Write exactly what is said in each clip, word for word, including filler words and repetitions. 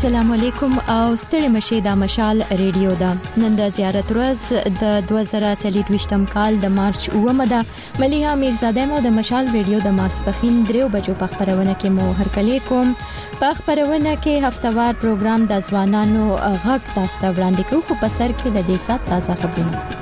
السلام علیکم او ستړي مشه د مشال ریډیو دا نن د زیارت ورځ د دوه زره څلورویشتم کال د مارچ اوومه ده. مليحه میرزاده مو د مشال ریډیو د ماسپخین دریو بجو په خبرونه کې مو هرکلی کوم. په خبرونه کې هفتوار پروګرام د ځوانانو غږ تاسو ته وړاندې کوو، خو په سر کې د دې سات تازه خبرونه.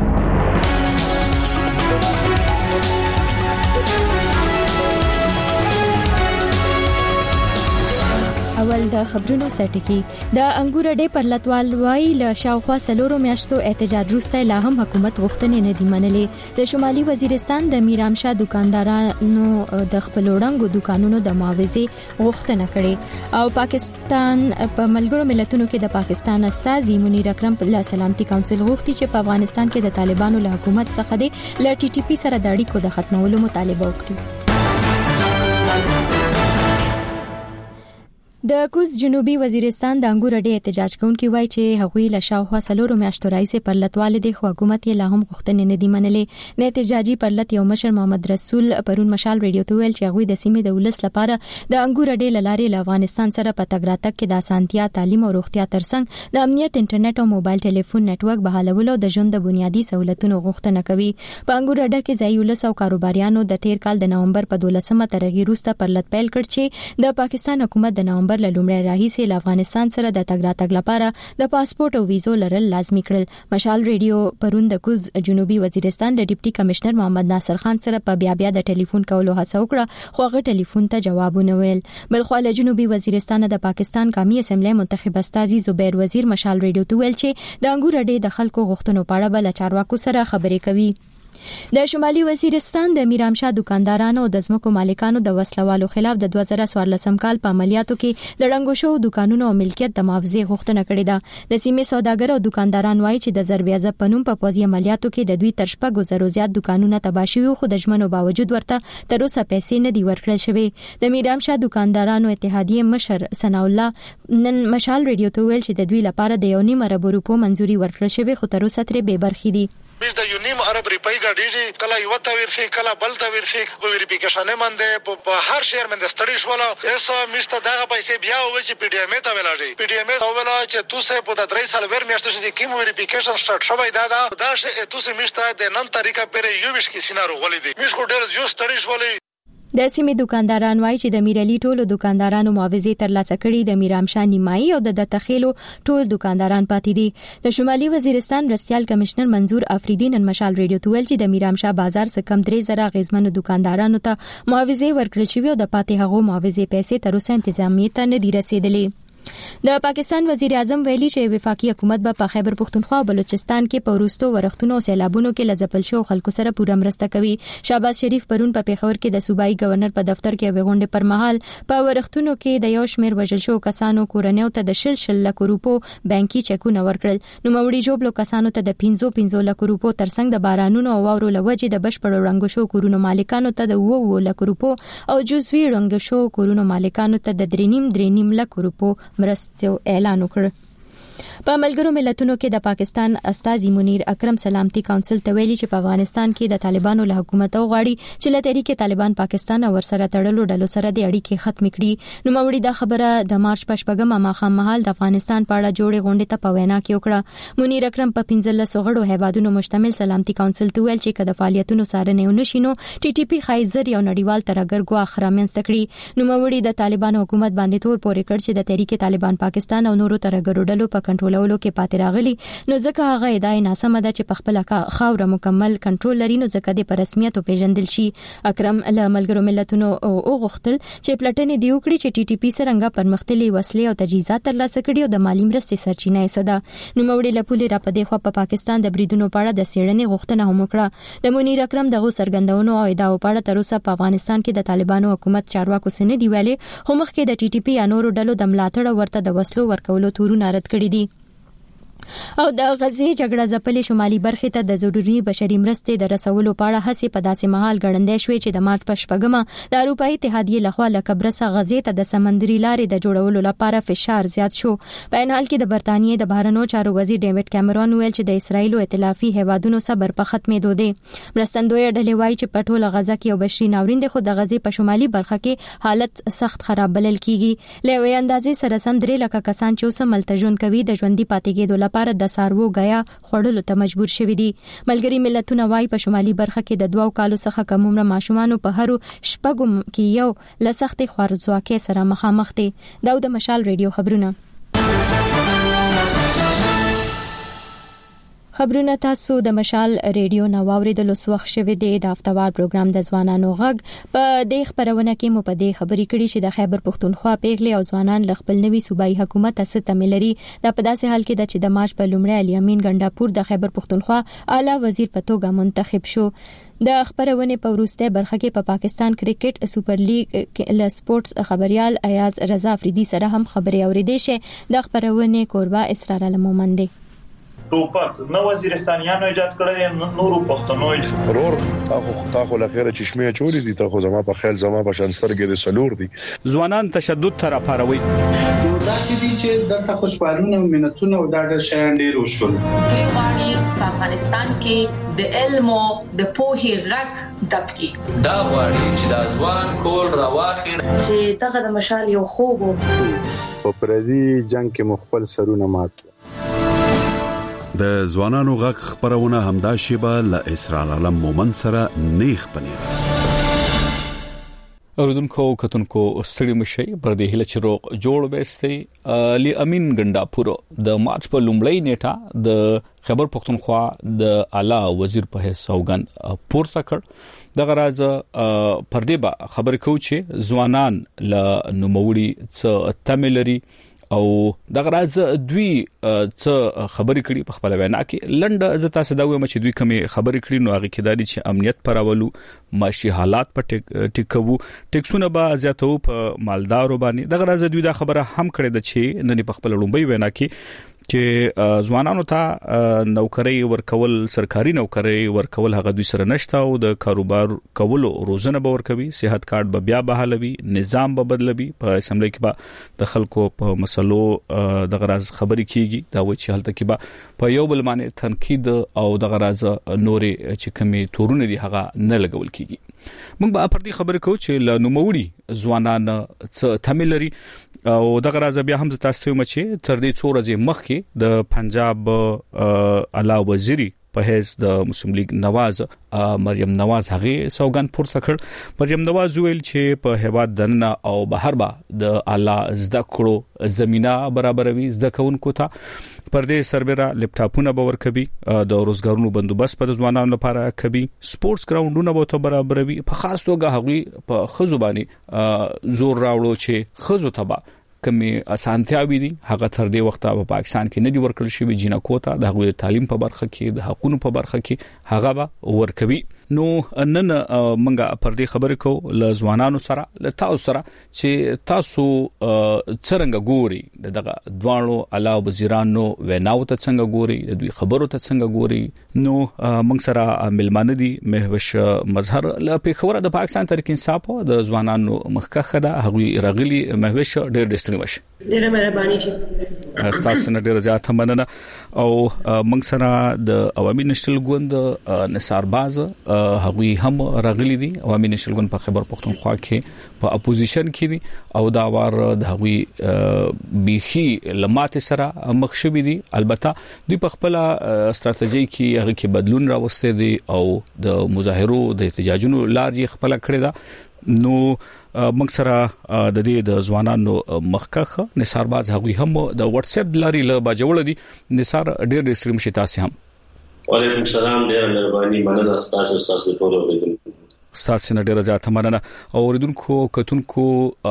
اول د خبرونو سرټکی د انګور ډې پر لټوال وای له شاوخوا سلورو میاشتو احتجاج وروسته لا هم حکومت غوښتنې نه دی منلې. د شمالي وزیرستان د میرامشاه دکاندارانو د خپل وړاندو دکانونو د معاوضه غوښتنه کړې او پاکستان په ملګرو ملتونو کې د پاکستان استازي منیر اکرم له سلامتي کونسل غوښتي چې په افغانستان کې د طالبانو له حکومت څخه د ل ټي ټي پی سره د اړیکو د ختمولو مطالبه وکړي. د کوز جنوبي وزیرستان د انګور ډې احتجاج کوونکي وایي چې هغوی له شاوخوا سلورو میاشتو راځي پر لټوال دي، خو حکومت یې لا هم غوښتنې نه دی منلې. نه احتجاجي پر لټ یو مشر محمد رسول پرون مشال ریډیو ته ویل چې هغوی د سیمې د ولس لپاره د انګور ډې لارې له افغانستان سره په تګ راتګ کې د اسانتیا، تعلیم او روغتیا ترڅنګ د امنیت، انټرنیټ او موبایل ټلیفون نتورک بحالولو د ژوند د بنیادی سہولتونو غوښتنه کوي. په انګور ډې کې ځای ولس او کاروباریانو د تیر کال د نومبر په دولسمه ترغی وروسته پر لټ پیل کړ چې د پاکستان حکومت د نومبر له لومړۍ راهي له افغانستان سره د تګ راتګ لپاره د پاسپورت او ویزو لرل لازمي کړل. مشال ریډیو پرون د کوز جنوبي وزیرستان د ډیپټي کمشنر محمد ناصر خان سره په بیا بیا د ټلیفون کولو هڅه وکړه، خو هغه ټلیفون ته جواب ونه ویل. بلخو له جنوبي وزیرستان د پاکستان قومي اسمبلی منتخب استازي زبیر وزیر مشال ریډیو ته ویل چې د انګور ډې د خلکو غوښتنو په اړه بل چارواکو سره خبرې کوي. د شمالي وزیرستان د میرامشاه دکاندارانو او د ځمکو مالکانو د وسلوالو خلاف د دوه زره څوارلسم کال په عملیاتو کې د ړنګو شو دکانونو او ملکیت د معاوضه غوښتنه کړې ده. د سیمې سوداګر او دکانداران وایي چې د ضربیازه پنوم په پوزي عملیاتو کې د دوی تر شپږو زرو زیات دکانونه تباه شوي، خو د ژمنو باوجود ورته تر اوسه پیسې نه دي ورکړل شوې. د میرامشاه دکاندارانو اتحادیې مشر ثنا الله نن مشال ریډیو ته ویل چې د دوی لپاره د یو نیم ارب روپو منځوري ورکړل شوې، خو تر اوسه ترې بې برخې دي. د یو نیم ارب روپۍ ګډېږي، کله یو ته ورسي کله بل ته ورسي، په ویریفیکیشن باندې په هر شهر باندې ستړي شول. ایسا مشته دغه پیسې بیا و چې پی ډی ایم ته ولاړې پی ډی ایم ته ولا چې توسه په د درې سال ور میاشتې چې کیم ویریفیکیشن سٹارټ شوی دا دا دا چې توسه مشته د نن طریقه پر یو ویش کې سينارو ولې دي مش کو ډېر یو ستړي شولې. د سیمې دکانداران وایي چې د میرعلي ټولو دکاندارانو معاوضه ترلاسه کړي، د میرامشاه نیمایي او د دتخیلو ټول دکانداران پاتې دي. د شمالي وزیرستان رستيال کمشنر منظور افریدی نن مشال ریډیو ته ویل چې د میرامشاه بازار څخه کم درې زره غیزمنو دکاندارانو ته معاوضه ورکړل شوې او د پاتې هغو معاوضه پیسې تر اوسه انتظامیه ته نه دي رسیدلې. د پاکستان وزیر اعظم ویلي چې وفاقي حکومت به په خیبر پختونخوا او بلوچستان کې په وروستو ورښتونو او سیلابونو کې لځپل شو خلکو سره پوره مرسته کوي. شهباز شریف پرون په پیښور کې د صوبایي گورنر په دفتر کې غونډه پر مهال په ورښتونو کې د یو شمېر وژل شو کسانو کورنیو ته د شل شل لک روپو بانکي چکونه ورکړل. نو موري جوړلو کسانو ته د پنځو پنځو لک روپو ترڅنګ د بارانونو او واورو لوجې د بشپړ رنګ شو کورونو مالکانو ته د وو لک روپو او جزوي رنګ شو کورونو مالکانو ته د درینیم درینیم لک روپو مرسته اعلان وکړ. په ملګرو ملتونو کې د پاکستان استازي منیر اکرم سلامتي کونسل ته ویلي چې په افغانستان کې د طالبانو له حکومت او غواړي چې له تحریک طالبان پاکستان او ورسره تړلو ډلو سره د اړیکې ختم کړي. نو موري دا خبره د مارچ په شپږمه ماښام مهال د افغانستان په اړه جوړې غونډې ته په وینا کې وکړه. منیر اکرم په پنځلس غړو هیوادونو مشتمل سلامتي کونسل ته ویل چې کله فعالیتونو څارنه ونشینو ټي ټي پی خایزر یو نړیوال ترګر ګواخ رامنځته کړي. نو موري د طالبانو حکومت باندې تور پورې کړ چې د تحریک طالبان پاکستان او نورو ترګرو ډلو په کنټرولولو کې پاتې راغلي، نو ځکه هغه ادعای ناسمه ده چې په خپل خاوره مکمل کنټرول لري، نو ځکه د رسمیت پیژندل شي. اکرم له ملګرو ملتونو او غوښتل چې پلټنې دی وکړي چې ټي ټي پی څنګه پرمختللي وسلې او تجهیزات ترلاسه کړي او د مالی مرستې سرچینه یې څه ده. نو موري له پولې را پدې خو په پاکستان د بریدونو په اړه د څېړنې غوښتنه هم وکړه. د منیر اکرم دغه سرګندونو او ادعاو په اړه تر اوسه په افغانستان کې د طالبانو حکومت چارواکو سن دی ویلي، خو مخکې د ټي ټي پی یا نورو ډلو د ملاتړ ورته د وسلو ورکولو تورونه رد کړی دي. او د غزې جګړه ځپلې شمالي برخې ته د ضروري بشري مرستې د رسولو په اړه هڅې په داسې مهال ګړندې شوې چې د مارچ په شپږمه د اروپאי اتحادیې لخوا له قبرص غزې ته د سمندري لارې د جوړولو لپاره فشار زیات شو. په ان حال کې د برتانیې د بهرنیو چارو وزیر ډیوډ کیمرون ویل چې د اسرایل او ائتلافي هیوادونو صبر په ختمېدو دی. مرستندوی ډلې وایي چې په ټوله غزه کې یو بشري ناورین دی، خو د غزې په شمالي برخه کې حالت سخت خراب بلل کیږي. له وی اندازې سره سم درې لکه کسان چې اوس ملته ژوند کوي د ژوندۍ پاتې کېدو لپاره د سارو غیا خړلو ته مجبور شوي دي. ملګری ملتونه وايي په شمالي برخه کې د دوو کالو څخه کم عمر ماشومان په هرو شپږم کې یو لسختي خوارځواکۍ سره مخامخ دي. دا د مشال ریډیو خبرونه. خبرونه تاسو د مشال ریډیو نو واوریدل اوس وخت شوه دی د هفتوار پروګرام د ځوانانو غږ. په دې خبرونه کې مو په دې خبرې کړې چې د خیبر پښتونخوا پیغلې او ځوانان ل خپل نوي صوبایي حکومت اساس تملري د په داسې حال کې د چې د مارچ په لومړی علي امین ګنداپور د خیبر پښتونخوا اعلی وزیر په توګه منتخب شو. د خبرونه په وروسته برخه کې په پا پاکستان کرکټ سوپر لیګ ل سپورتس خبريال ایاز رضا افریدي سره هم خبري اوریدې شه. د خبرونه قربا اسرار المومندي ټوپک نو وزیرستانیانو ایجاد کړی، نورو پښتنو ورور تاخو تاخو لخيره چشمه چوری دي، تاخو زما په خیال زما په شانستر کې د سلور دي. ځوانان تشدد تر اپاروي دا چې دي چې دغه خوشبالونه او منتونه او دا د شان ډیر وشول. دوی غواړي په افغانستان کې د علم او د پوهې غږ دبکي. دا غواړي چې د ځوان کول راواخیر چې دغه د مشال یو خوب په پردي جنگ کې مخبل سرونه مات. د ځوانانو غږ خبرونه همدا شیبه ل اسرار علم مومن سره نیخ پنیر. اوردونکو کتونکو ستړي مشي پر دې هله چې روغ جوړ وستي علي امین ګنداپور د مارچ په لومړی نیټه د خیبر پښتونخوا د اعلی وزیر په حیث سوګن پورته کړ. د غراز پر دې به خبر کو چې ځوانان ل نوموړي څ تملري او د غراز دوی څه خبرې کړي په خپل وینا کې. لنډه زتا سداوي چې دوی کومه خبرې کړي نو هغه کې دالي چې امنیت پرولو، معاشي حالات په ټیکو، ټیکسونه به زیاتو په مالدارو باندې. د غراز دوی دا خبره هم کړې ده چې نن په خپل لومبي وینا کې چې ځوانانو ته نوکری ورکول، سرکاري نوکری ورکول هغه دوی سره نشته او د کاروبار کولو روزنه به ورکوي، صحت کارت به بیا بحالوي، نظام به بدلوي. په اسمبلی کې به د خلکو په مسلو د غراز خبرې کیږي. دا و چې حالت کې به په یو بل باندې تنقید او د غراز نورې چې کمی تورونه دي هغه نه لګول کیږي. موږ به پر دې خبرې کوو چې ل نوموړي ځوانان څه تملري او د غراز بیا هم تاسو ته مچې تر دې څو ورځې مخکې د پنجاب اعلی وزیری په حیث د مسلم لیگ نواز مریم نواز هغه سوګند پورته کړ. مریم نواز ویل چې په هیواد دننه او بهر به د اعلی زده کړو زمينه برابروي، زده کوونکو ته پر دې سربېره لپټاپونه به ورکوي، د روزګارونو بندوبست په ځوانانو لپاره کوي، سپورتس ګراوندونه به ته برابروي. په خاص توګه هغوی په خزوبانی زور راوړو چې خزو تبا کمی اسانتیاوي دي هغه تر دې وخته په پاکستان کې نه دی ورکړل شوی. جنکو ته د هغوی تعلیم په برخه کې، د حقوقو په برخه کې هغه به ورکوي. نو نن منګه پر دې خبرې کو ل ځوانانو سره، ل تاسو سره چې تاسو څنګه ګوري دغه دوانو اعلی وزیرانو ویناو ته څنګه ګوري، د دوی خبرو ته څنګه ګوري. نو موږ سره ملمانه دي مهوش مظهر ل پیښور د پاکستان تحریک انصاف د ځوانانو مخکخه ده هغوی رغلي. مهوش ډېر ډېر ستړي ډېر مهرباني چې تاسو نه ډېر زیات مننه. او موږ سره د عوامي نشل ګوند نثار باز هغوی هم راغلي دي. عوامي نشل ګوند په خیبر پښتونخوا کې په اپوزیشن کې دي او دا وار د هغوی بيخي لمات سره مخ شوي دي. البته دوی په خپل ستراتیژي کې هغه کې بدلون راوسته دي او د مظاهرو د احتجاجونو لار یې خپل کړی ده. نو موږ سره د دې د ځوانانو مخکخه نثار باز هغوی هم د واتس اپ لاري له باجوړ دي. نثار ډېر ډېر سلام شي تاسو هم. وعلیکم السلام، ډېر مهرباني، مننه تاسو تاسو ټول اوریدونکو. تاسو نه ډېر زیات مننه. اوریدونکو کتونکو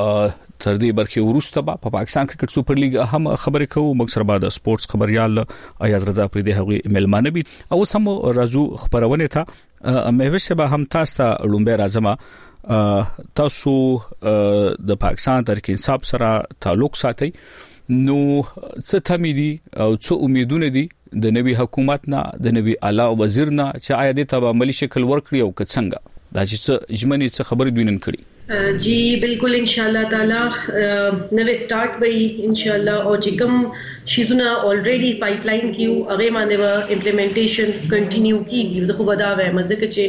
تر دې برخه ورسته په پا پاکستان کرکټ سوپر لیګ هم خبرې کوو. موږ سره بعد سپورتس خبريال ایاز رضا پریدي هغوی ملمانه بي او سم راځو خبرونه ته مهوش به هم تاسو ته لومبه راځم. تاسو د پاکستان تحریک انصاف سره تعلق ساتي. نو څه تمې دي او څه امیدونه دي د نوي حکومت نه د نوي اعلی وزیر نه چې آیا د تبا عملی شکل ورکړي او څنګه دا چې ژمنې څه خبرې دوی نن کړي जी बिल्कुल इंशाल्लाह ताला नवे स्टार्ट भई इंशाल्लाह और जिकम शीजुना ऑलरेडी पाइपलाइन कियो अगे माने व इम्प्लीमेंटेशन कंटिन्यू की गिव खो बदा व मजे के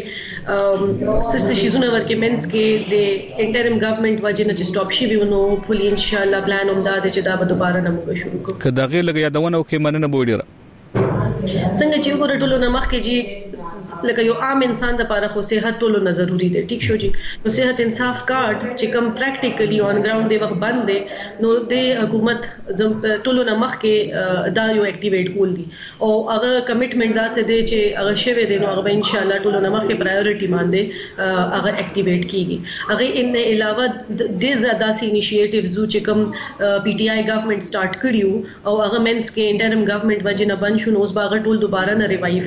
सिस शीजुना वर के मेंस के दे इंटरिम गवर्नमेंट वजन च स्टॉप शी भी नो फुली इंशाल्लाह प्लान उमदा दे च दा दोबारा नमो शुरू को कदाغه لګ یادونه کې مننه بوډیره څنګه چې وګورئ ټولو نمخ کې جی لکه یو عام انسان د لپاره خو صحت ټولو نه ضروری دی ټیک شو جی نو صحت انصاف کارت چې کوم پریکټیکلی اون ګراوند دی وخت بند دی نو د حکومت ټولو نمخ کې دا یو اکټیویټ کول دي او هغه کمټمنټ دا څه دی چې هغه شوی دی نو هغه ان شاء الله ټولو نمخ کې پرایورټي باندې هغه اکټیویټ کیږي هغه ان علاوه ډیر زیاده سي انیشیټیوز چې کوم پی ټی آی ګورنمنت سٹارټ کړیو او هغه مینس کې انټرم ګورنمنت وجنه بند شو نو اوس باغ ټول دوباره نه ریوایو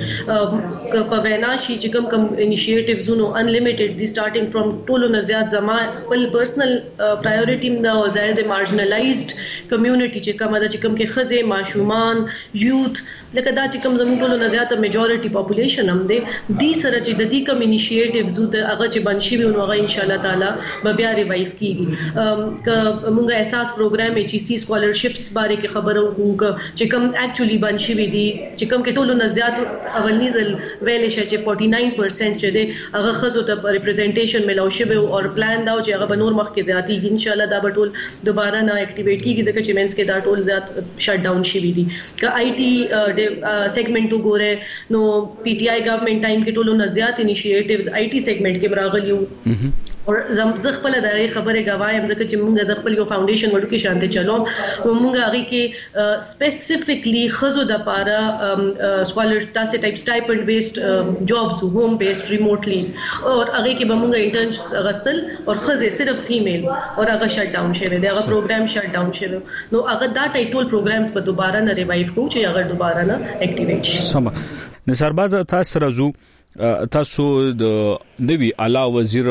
کیږي په وینا شي چې کوم کوم انیشیټیوز نو انلیمیټډ دی سٹارټینګ فرام ټولو نه زیات زما خپل پرسنل پرایورټی دا او ظاهر د مارجنلایزډ کمیونټي چې کومه د چې کوم کې خزه ماشومان یوث لکه دا چې کوم زموږ ټولو نه زیاته میجورټي پاپولیشن هم دی دی سره چې د دې کوم انیشیټیوز د هغه چې بنشي وي نو هغه ان شاء الله تعالی به بیا ریوایو کیږي ک موږ احساس پروګرام ایچ سی سکالرشپس باره کې خبرو کوم چې کوم اکچولی بنشي وي دي چې کوم کې ټولو نه زیات اولنی ځل ویل شي چې فورټي ناین پرسنټ چې دی هغه خزو ته ریپرزنټیشن ملو شي او پلان دا چې هغه به نور مخ کې زیاتې ان شاء الله دا به ټول دوباره نه اکټیویټ کیږي ځکه چې مینس کې دا ټول زیات شټ ډاون شي وي دي ک آی ټي سیگمنٹ وګوره نو پی ټی آی ګورنمنت ټایم کې ټولو نه زیات انیشیټیوز آی ټي سیگمنٹ کې براغلیو اور زه خپل د خبره غوایم ځکه چې موږ د خپل یو فاونډیشن وړو کې شانته چلو موږ هغه کې سپیسیفیکلی خزو د پاره سکالر تاسو ټایپ سټایپند بیسډ جابز هوم بیسډ ریموټلی اور هغه کې به موږ انټرنز غسل اور خزه صرف فیمیل اور هغه شټ ډاون شوی دی هغه پروګرام شټ ډاون شوی نو هغه دا ټایټل پروګرامز په دوباره نه ریوایو کوو چې هغه دوباره نه اکټیویټ شي سم نثارباز تاسو راځو تاسو د نوی اعلی وزیر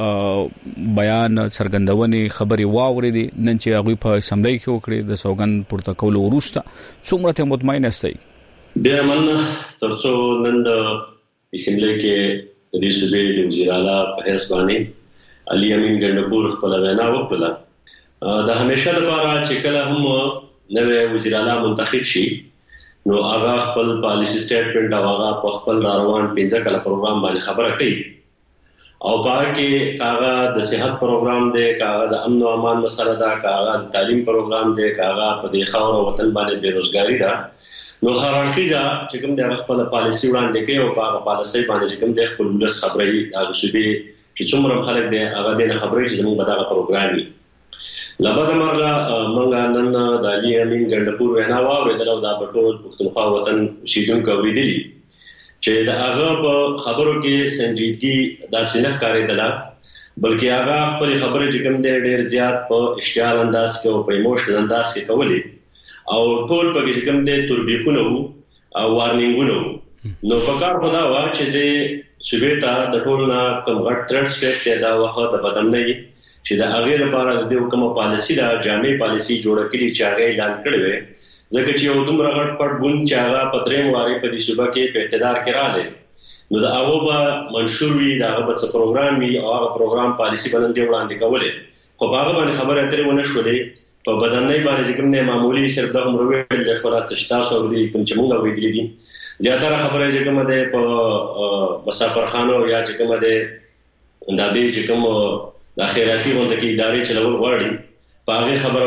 بیان څرګندونې خبري واورېدي نن چې هغه په اسمبلی کې وکړي د سوګن پورته کول وروسته څومره ته مطمئن استئ ډیر مننه ترڅو نن د اسمبلی کې د صوبې د وزیر اعلی په حیث باندې علي امین ګندپور خپل وینا وکړه د همیشه لپاره چې کله هم نوې وزیر اعلی منتخب شي نو هغه خپل پالیسی سټیټمنټ او هغه په خپل روان پنځه کله پروګرام باندې خبره کوي او باقي هغه د صحت پروګرام دی هغه د امن او امان مسله ده هغه د تعلیم پروګرام دی هغه په دې خاور او وطن باندې بیروزګاری ده نو هر اړخیزه چې کوم د خپل پالیسی وړاندې کوي او هغه پالیسی باندې چې کوم د خپل ولس خبري هغه شوبې چې څومره خلک دی هغه د خبري چې زموږ په دغه پروګرام دی لبا مرغه مونږ نن د علي امین ګندپور وینا واورېدل او دا بټول پښتونخوا وطن شیدونکو اوریدلی چې دا هغه په خبرو کې سنجیدګي داسې نه ښکارېدله بلکې هغه خپل خبرې چې کوم دی ډېر زیات په اشتعال انداز کې او په ایموشنل انداز کې کولې او ټول په کې کوم دی تربیخونه وو او وارنینګونه وو نو په کار خدا وا چې د صوبې ته د ټول نه کوم غټ ترټ سټیټ دا وخت د بدمنۍ چې دا هغه لپاره د کومه پالیسی دا جامع پالیسی جوړ کړي چې هغه اعلان کړی وي ځکه چې یو دومره غټ پټ بون چې هغه پدریم واره په دې صوبه کې په اقتدار کې رااله نو دا هغه به منشور وي دا هغه څه پروګرام وي او هغه پروګرام پالیسی باندې وړاندې کولې خو هغه باندې خبره اترې ونه شولې په بدنۍ باندې کوم نه معمولی صرف د عمر ویل د شورات شتاسو ورې کوم چې موږ ویلې دي زیاتره خبره چې کومه ده په مسافرخانو یا چې کومه ده د دې چې کوم د خیراتي غونډه کې ادارې چلول غواړي په هغه خبره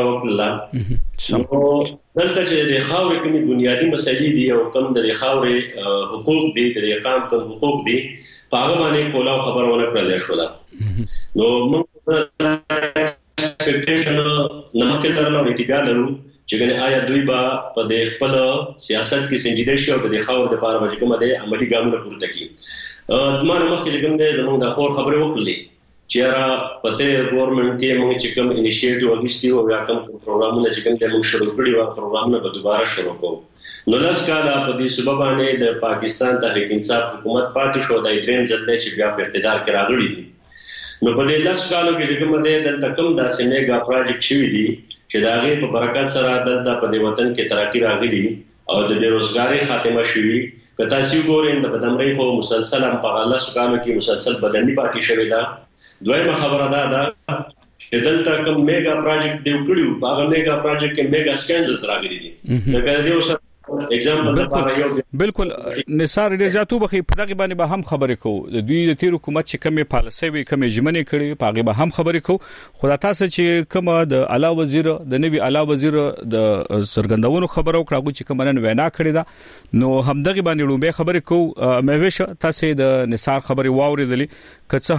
وکړه نو دلته چې د خاورې کومي بنیادی مسایلې دي او کوم د خاورې حقوق دي د اقامت کوم حقوق دي په هغه باندې کولاو خبره ونه کړل شو نو موږ ایکسپیکټیشن نمکه درلو اتباع لرو چې ګنې آیا دوی با په د خپل سیاست کې سنجیده شي او د خاورې لپاره به کومه د عملی ګامونه پورته کړي ما نو مخکې کوم د زموږ د خور خبره وکړلې چې را پته ګورنمنت کې موږ چې کوم انیشیټیو اخیستی او یا کوم پروګرامونه چې کوم د موږ شروع کړی و پروګرامونه به دوباره شروع کوو نو لاس کاله په دې صوبه باندې د پاکستان تحریک انصاف حکومت پاتې شو د دریم ځل چې بیا په اقتدار کې راغلي دي نو په دې لاس کالو کې چې کوم د دلته کوم داسې میګا پروجیکټ شوی دي چې دا غي په برکت سره د په وطن کې ترقی راغلي او د بیروزګاری خاتمه شوي. که تاسو ګورئ د بدمرۍ خو مسلسل هم په الله سبحانه کې مسلسل بدني پاتې شوی دا. دویمه خبره دا ده چې دلته کوم میگا پروجیکټ دی وکړو په هغه میگا پروجیکټ کې میگا سکینډلز راغلي دي. دا د یو اگزامپل لپاره یو بالکل نثار ډیر زیاتو بخي په دغه باندې به هم خبرې کوو. د دوی د تیر حکومت چې کومه پالیسي وي کومه ژمنې کړي په هغه به هم خبرې کوو. خو تاسو چې کومه د اعلی وزیر د نوی اعلی وزیر د سرګندونو خبرو کړو چې کومه نن وینا کړې ده نو هم دغه باندې لومبه خبرې کوو. مې وښه تاسو د نثار خبرې واوریدلې کڅه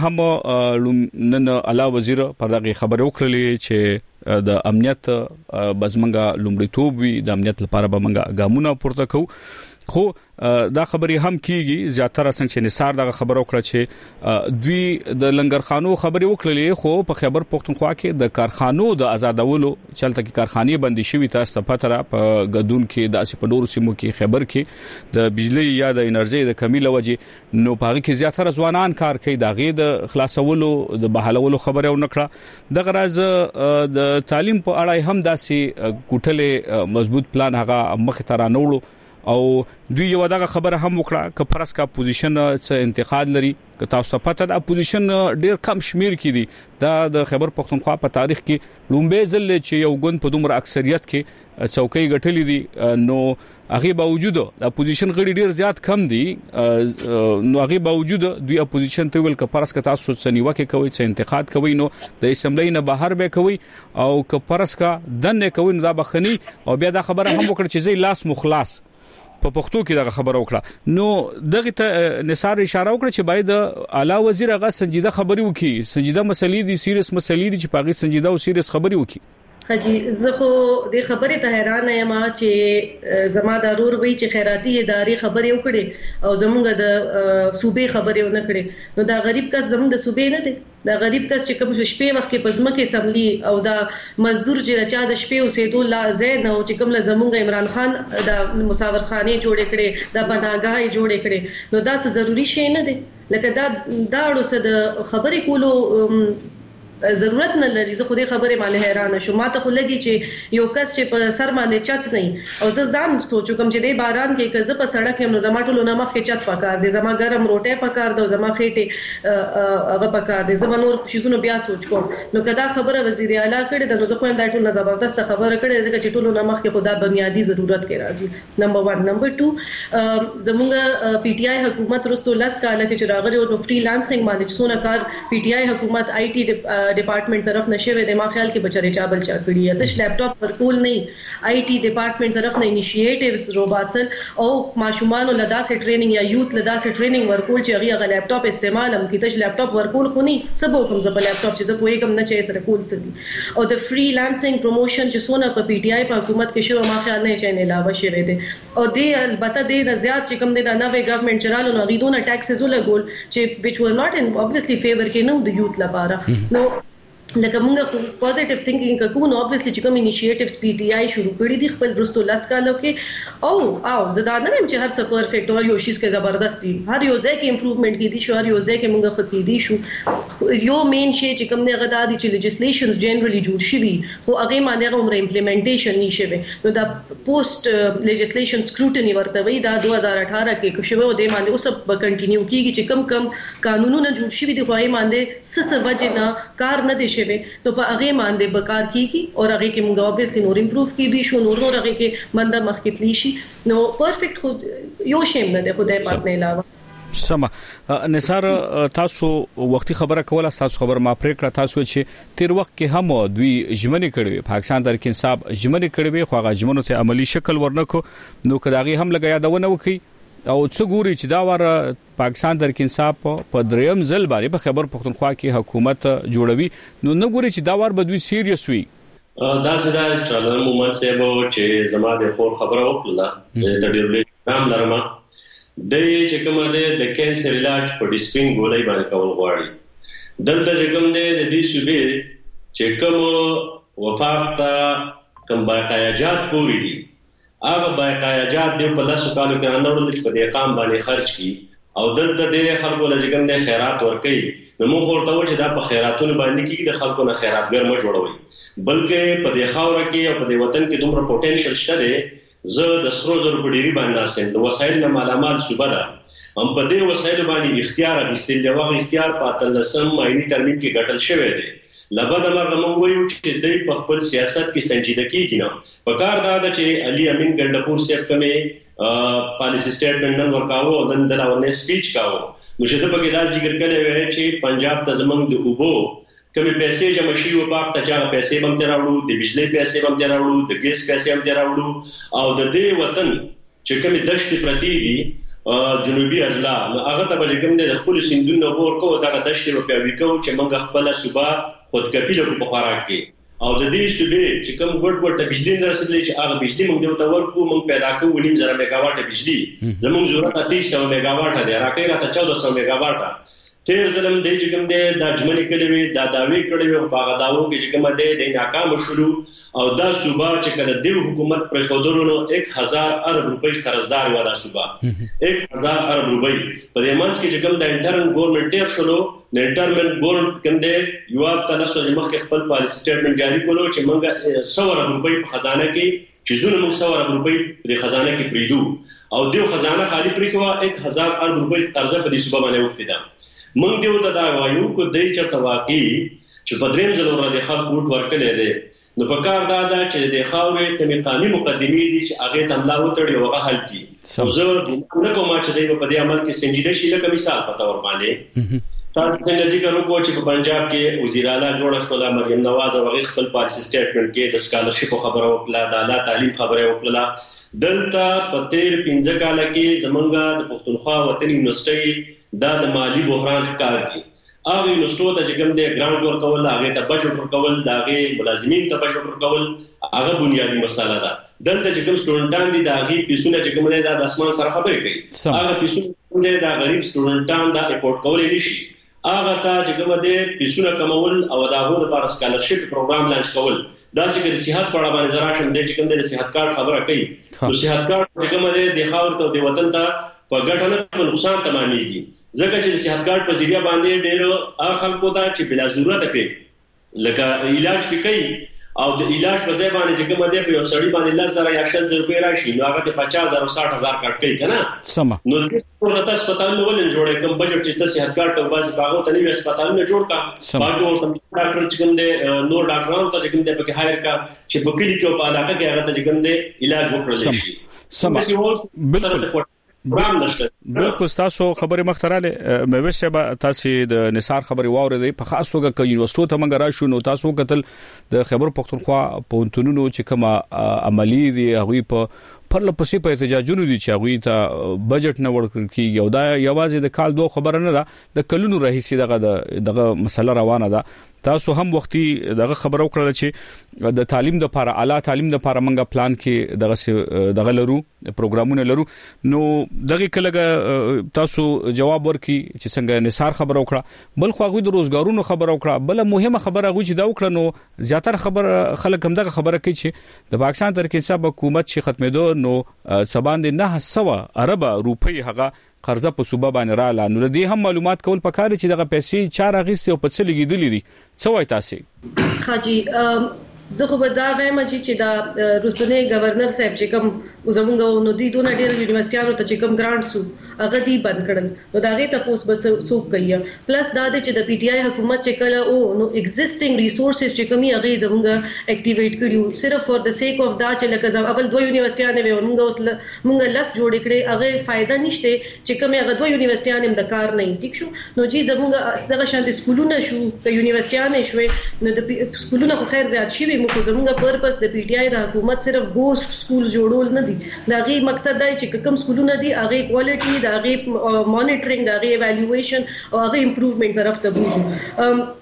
هم نن اعلی وزیر په دغه خبرې وکړلې چې د امنیت بزمنګا لومړیتوب وي د امنیت لپاره به منګه ګامونه پورته کوو. خو دا خبرې هم کیږي زیاتره څنګه چې نثار دا خبرو کړه چې دوی د لنګرخانو خبرې وکړلې خو په خیبر پختونخوا کې د کارخانو د آزادولو چلته کې کارخانې بندي شوې تاسو په پاتره په غدون کې د اسی په ډورو سیمو کې خیبر کې د بجلی یا د انرژي د کمی لوجه نو په کې زیاتره ځوانان کار کوي دا غي د خلاصولو د بحالولو خبره ونکړه. د غراز د تعلیم په اړه هم داسې کوټله مضبوط پلان هغه مخ ته رانوړو او دوی یو دغه خبره هم وکړه ک فرض کا پوزیشن څخه انتقاد لري ک تاسو ته پته د اپوزیشن ډیر کم شمیر کې دي دا د خیبر پختونخوا په تاریخ کې لومبه ځل چې یو ګوند په دومره اکثریت کې څوکۍ غټلې دي نو هغه باوجود د اپوزیشن غړي ډیر زیات کم دي نو هغه باوجود دوی اپوزیشن ته ویل ک فرض کا تاسو څنیوه کې کوي څه انتقاد کوي نو د اسمبلی نه بهر به کوي او ک فرض کا دنه کوي دا بخني او بیا دا خبره هم وکړه چې زی لاس مخلاص په پښتو کې دا خبره وکړه. نو دغه ته نثار اشاره وکړه چې باید اعلی وزیر هغه سنجیده خبري وکړي. سنجیده مسلې دي سیریس مسلې دي چې پاغي سنجیده او سیریس خبري وکړي. حجی زه خو د خبرې ته حیران یم چې زما ضرور وی چې خیراتي ادارې خبرې وکړي او زمونږ د صوبې خبرې ونه کړي نو دا غریب کس زمونږ د صوبې نه دی. دا غریب کس چې کوم شپې وخت کې پزمکه سملی او دا مزدور چې چا د شپې اوسېدو لا زین او چې کوم زمونږ عمران خان د مسافرخانه جوړ کړي د بناګاه جوړ کړي نو دا څه ضروری شی نه دی. لکه دا دا اړو څه د خبرې کولو ضرورت نه لري. زه خو دې خبرې باندې حیران شوم. ما ته خو لګي چې یو کس چې په سر باندې چت نه او زه ځان سوچو کوم چې د باران کې کزه په سړک هم نو زما ټولو نه مخ کې چت پکار دي زما ګرم روټه پکار دي زما خېټه هغه پکار دي زما نور شیزونه بیا سوچ کوم نو کدا خبره وزیر اعلی کړي د زه کوم دا ټول زبردست خبره کړي ځکه چې ټولو نه مخ کې خدا بنیادی ضرورت کې راځي. نمبر واحد. نمبر دوه زموږ پی ټی آی حکومت رستو لاس کاله کې چې راغلي او فری لانسینګ باندې څونه کار پی ټی آی حکومت آی ټی ډپارټمنټ طرف نشوي د ما خیال کې بچره چابل چا کړی یا د لپټاپ ورکول نه آی ټی ډپارټمنټ طرف نه انیشیټیوز روباسل او ماشومان لدا سه ټریننګ یا یوت لدا سه ټریننګ ورکول چې هغه غ لپټاپ استعمال هم کیته چې لپټاپ ورکول خو نه سبو کوم ځبل لپټاپ چې زه کوی کوم نه چې سره کول سدي او د فری لانسینګ پروموشن چې سونه په پی ټی آی په حکومت کې شو ما خیال نه چې نه علاوه شوی دی او د البته د زیات چې کوم د نوې ګورنمنت چرالو نو غیدونه ټاکسز ولګول چې which were not in obviously favor کې نو د یوت لپاره نو لکه موږ پوزټیو ثینکینګ کوو نو obviously چې کوم انیشیټیوز پی ټی آی شروع کړی دي خپل برستو لاس کالو کې او او زدا نه هم چې هر څه پرفیکټ او یو شیز کې زبردستی هر یو ځای کې امپروومنت کې دي شو هر یو ځای کې موږ خطي دي شو یو مین شی چې کوم نه غدا دي چې لیجسلیشنز جنرالي جوړ شي خو هغه باندې عمر امپلیمنټیشن نشي نو دا پوسټ لیجسلیشن سکروټنی ورته وی دا دوه هزار اټھارہ کې کوم شوه د باندې اوس په کنټینیو کیږي چې کم کم قانونونه جوړ شي دي خو یې باندې څه وجه نه کار نه دي تو په هغه باندې بکار کیږي او هغه کې موږ اوبویسلی نور امپروو کیدی شو نور نور هغه کې منده مخکتلی شي نو پرفیکټ خود یو شیم نه ده خدای پاک نه علاوه سم. نثار تاسو وختي خبره کوله تاسو خبر ما پریکړه تاسو چې تیر وخت کې هم دوی ژمنې کړې پاکستان تحریک انصاف ژمنې کړې خو هغه ژمنو ته عملی شکل ورنکو نو کداغي هم لګیا دونه وکي او څو ګوري چې دا ور پاکستان تحریک انصاف په دریم ځل باندې په خیبر پختونخوا کې حکومت جوړوي نو نه ګوري چې دا ور بدوي سیریس وي دا سدا استرالم مومن سیبو چې زما د خور خبره وکړه د ډیرلې نام لرمه د چې کومه د کینسر علاج په ډیسپین ګولای باندې کول غواړي دلته چې کوم د دې شوبې چې کوم وفات تا کوم باقیاجات پوری دي هغه باقیاجات د په لاسو کالو کې اندورل چې په دې قام باندې خرج کی او دلته د خلکو لږ کوم د خیرات ورکړي نو موږ ورته و چې دا په خیراتونو باندې کې د خلکو نه خیراتګر مو جوړوي بلکې په دې خاور کې او په دې وطن کې دومره پوتنشل شته دی زه د سرو زرو په ډیری باندې ناسم د وسایل نه مالامال صوبه ده هم په دې وسایل باندې اختیار اخیستل دی واغ اختیار په تلسم آئینی ترمیم کې ګټل شوی دی لبد امر موږ وایو چې دوی په خپل سیاست کې سنجیده کیږي نه په کار دا ده چې علي امین ګندپور صاحب کومه پالیسی سټیټمنټ نن ورکاو او نن دلاونه سپیچ کاوه نو چې د پکې دا ذکر کړی وی چې پنجاب ته زمونږ د اوبو کومې پیسې جمع شي او پاک ته چې پیسې هم دراوړو د بجلی پیسې هم دراوړو د ګیس پیسې هم دراوړو او د دې وطن چې کومې دشت پرتی دي جنوبي اضلاع نو هغه ته به کوم د خپل سیندونو ورکو دا دشت په پیاوي کو چې موږ خپل صوبه خودکفیله په خوراک کې او د دې صوبې چې کوم ګډ ګډ د بجلی نه رسیدلې چې هغه بجلی موږ د ورکو موږ پیدا کوو نیم زره میگا واټ بجلی زموږ ضرورت اتیس سو میگا واټ دی راکې راته چودہ سو میگا واټ تیر ظلم دی چې کوم دی د اجمنی کړي وي دا داوی کړي وي په هغه داوو کې چې کوم دی د ناکام شروع او دا صوبه چې کله د حکومت پر خودرونو یک هزار ارب روپۍ قرضدار و دا صوبه یک هزار ارب روپۍ په دې منځ کې چې کوم د انټرن ګورنمنت تیر شلو د انټرمنټ ګورنمنت کوم دی یو تاسو چې مخکې خپل پالیسی سټیټمنټ جاری کولو چې موږ سو ارب روپۍ په خزانه کې چې زونه موږ سو ارب روپۍ په خزانه کې پریدو او دیو خزانه خالی پرې کوه یک هزار ارب روپۍ قرضه په دې صوبه باندې وخت ده موږ دیو ته دا وایو کو دای چرته واقعي چې په دریم ځل ور د خلک وټ ورکړي دي نو په کار دا دا چې د خاورې تمې قانوني مقدمې دي چې هغه تملا وتړي او هغه حل کی او زه نه کوم چې دوی په دې عمل کې سنجیده شي لکه مثال پتا ور باندې تاسو څنګه ذکر وکړو چې په پنجاب کې وزیر اعلی جوړ شو مریم نواز او هغه خپل پالیسی سټیټمنټ کې د سکالرشپ خبره وکړه د اعلی تعلیم خبره وکړه دلته په تیر پنځه کال کې زمونږه د پښتونخوا وطن یونیورسيټي دا د مالی بحران ښکار دي هغه یونیورسيټو ته چې کوم د ګرانټ ورکول هغه ته بجټ ورکول دا هغه ملازمین ته بجټ ورکول هغه بنیادی مسله ده دلته چې کوم سټوډنټان دي دا هغه پیسونه چې کوم نه د اسمان سره خبرې کوي هغه پیسونه د غریب سټوډنټان دا افورد کولای نشي هغه ته چې کوم د پیسونه کمول او دا هغه لپاره سکالرشپ پروګرام لانچ کول دا چې د صحت په اړه باندې زرا شم د چې کوم د صحت کارت خبره کوي نو صحت کارت چې کوم د خاور ته د وطن ته په ګټه نه په نقصان تمامېږي ځکه چې د صحت کارت په ذریعہ باندې ډېر هغه خلکو ته چې بلا ضرورت کې لکه علاج کوي او د علاج په ځای باندې چې کوم دی په یو سړی باندې لس زره یا شل زره روپۍ راشي نو هغه ته پچاس زره او ساټ هزار کټ کوي کنه سم نو د ورته هسپتال نو ولن جوړه کوم بجټ چې ته صحت کارت او باسي هغه ته نوې هسپتال نه جوړ کا باقي ورته ډاکټر چې کوم دی نور ډاکټرانو ته چې کوم دی په هایر کا چې په کلی کې په علاقه کې هغه ته چې کوم دی علاج وکړل شي سم بالکل بالکل تاسو خبره مختراله مې وشه تاسو د نثار خبره واورې په خاص توګه ک یونیورسيټو ته منګ راشو نو تاسو قتل د خبر پښتونخوا پونتونونو چې کومه عملی دی هغه په پر لپسې په احتجاجونو دي چې هغه ته بجټ نه ورکړ کیږي او دا یوازې د کال دوه خبره نه ده د کلونو رئیسي دغه دغه مسله روانه ده تاسو هم وختي دغه خبرو کړل چې د تعلیم د لپاره اعلی تعلیم د لپاره منګه پلان کې دغه دغه لرو پروګرامونه لرو نو دغه کله تاسو جواب ورکړي چې څنګه نثار خبرو کړه بل خو هغه د روزګارونو خبرو کړه بل مهمه خبره هغه چې دا وکړه نو زیاتره خبر خلک هم دغه خبره کوي چې د پاکستان تر کې حساب حکومت چې ختمېدو نو سباند نه سو ارب روپۍ هغه قرضه په صوبه باندې را لاله نو دې هم معلومات کول پکاره چې دغه پیسې چار غیسه او په څه لګیدلې دي څه وای تاسو خاجي زه خو به دا وایم چې دا روسنه گورنر صاحب چې کوم زمونږ نو دي دونه ډېر یونیورسيټانو ته چې کوم ګرانټ سو هغه دی بند کړل نو دا غي تاسو بس سوق کوي پلس دا چې د پی ټ آی حکومت چې کله او نو ایگزیسټینګ ریسورسز چې کومي هغه زمونږ اکټیویټ کړیو صرف فور د سیک اف دا چې لکه اول دوه یونیورسيټانه وي موږ اوس موږ لاس جوړ کړي هغه فائدہ نشته چې کومه هغه دوه یونیورسيټانه د کار نه ټیک شو نو چې زمونږ دغه شانتي سکولونه شو د یونیورسيټانه شوي نو د سکولونه خو خیر زیات شي موږ زموږه پرپس د پی ټ آی د حکومت صرف ګوست سکول جوړول نه دي دا غي مقصد دی چې کوم سکولونه دي هغه کوالټي دا غي مانیټرینګ دا غي ایوالویشن او هغه امپروومنت طرف ته بوزو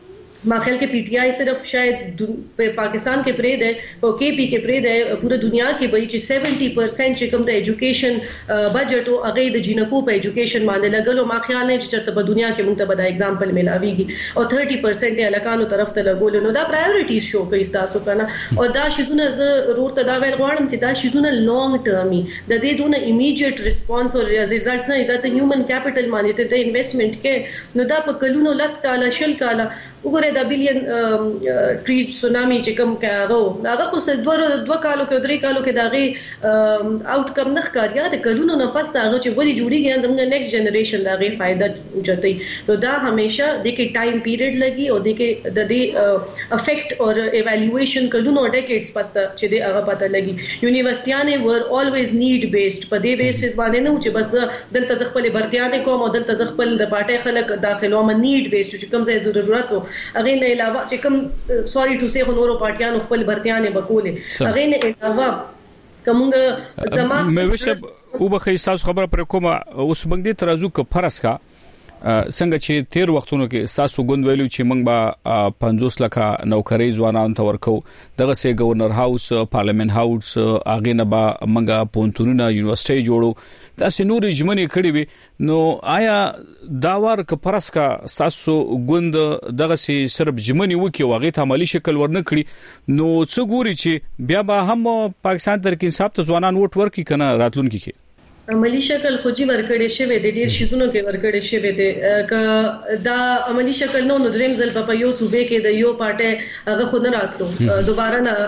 ما خیال کې پی ټی آی صرف شاید پاکستان کې پرې ده او کې پی کې پرې ده پوره دنیا کې به چې سیونټي پرسنټ چې کوم د ایجوکیشن بجټ او هغه د جنکو په ایجوکیشن باندې لګلو ما خیال نه چې چرته په دنیا کې موږ ته به دا اگزامپل ملاويږي او ثلاثين پرسنټ یې الکانو طرف ته لګول نو دا پرایورټیز شو کوي تاسو کنه او دا شیزونه ز ضرورت دا ویل غواړم چې دا شیزونه لانګ ټرمي د دې دونه ایمیډیټ ریسپانس او ریزلټس نه دا ته هیومن کیپټل باندې ته انویسټمنٹ کې نو دا په کلونو لاس کاله شل کاله وګوره دا بلین ټری سونامي چې کوم کاغو دا خو څه دوه دوه کالو کې درې کالو کې داغي آوټ کم نه ښکاریا د کلونو نه پس دا چې ودی جوړیږي زموږ نیکسټ جنریشن داغي فائدہ اوچتای نو دا همیشه د کې ټایم پیریډ لګي او د کې د دې افیکټ اور ایوالویشن کلونو ډیکیډز پس چې د هغه پته لګي یونیورسيټیانه ور الویز نیډ بیسډ په دې بیسس باندې نه چې بس دلته خپل برتیانه کوم او دلته خپل د پټه خلک داخلو م نیډ بیسډ چې کوم ځای ضرورت وو هغه نه علاوه چې کوم سوري ټو سي نورو پارټیانو خپل برتیانه بکولې هغه نه علاوه کومه زما مې وشه او به خیستاس خبره پر کومه اوس موږ دې ترازو ک فرض کا څنګه چې تیر وختونو کې تاسو غوند ویلو چې موږ به پنځوس لک نوکری ځوانان ته ورکو دغه سه گورنر هاوس پارلیمنت هاوس اغه نه با موږ پونتونونه یونیورسيټي جوړو تاسو نور جمنې کړی وي نو آیا داور ک پرس کا تاسو غوند دغه سه صرف جمنې وکي واغې ته عملی شکل ورنه کړی نو څه ګوري چې بیا به هم پاکستان تر کې انصاف ته ځوانان ووټ ورکي کنه راتلونکي کې عملی شکل خو جی ورکړې شوی د ډیر شیزونو کې ورکړې شوی دی ک دا عملی شکل نو نو دریم ځل په یو صوبې کې د یو پارټه هغه خو نه راتلو دوباره نه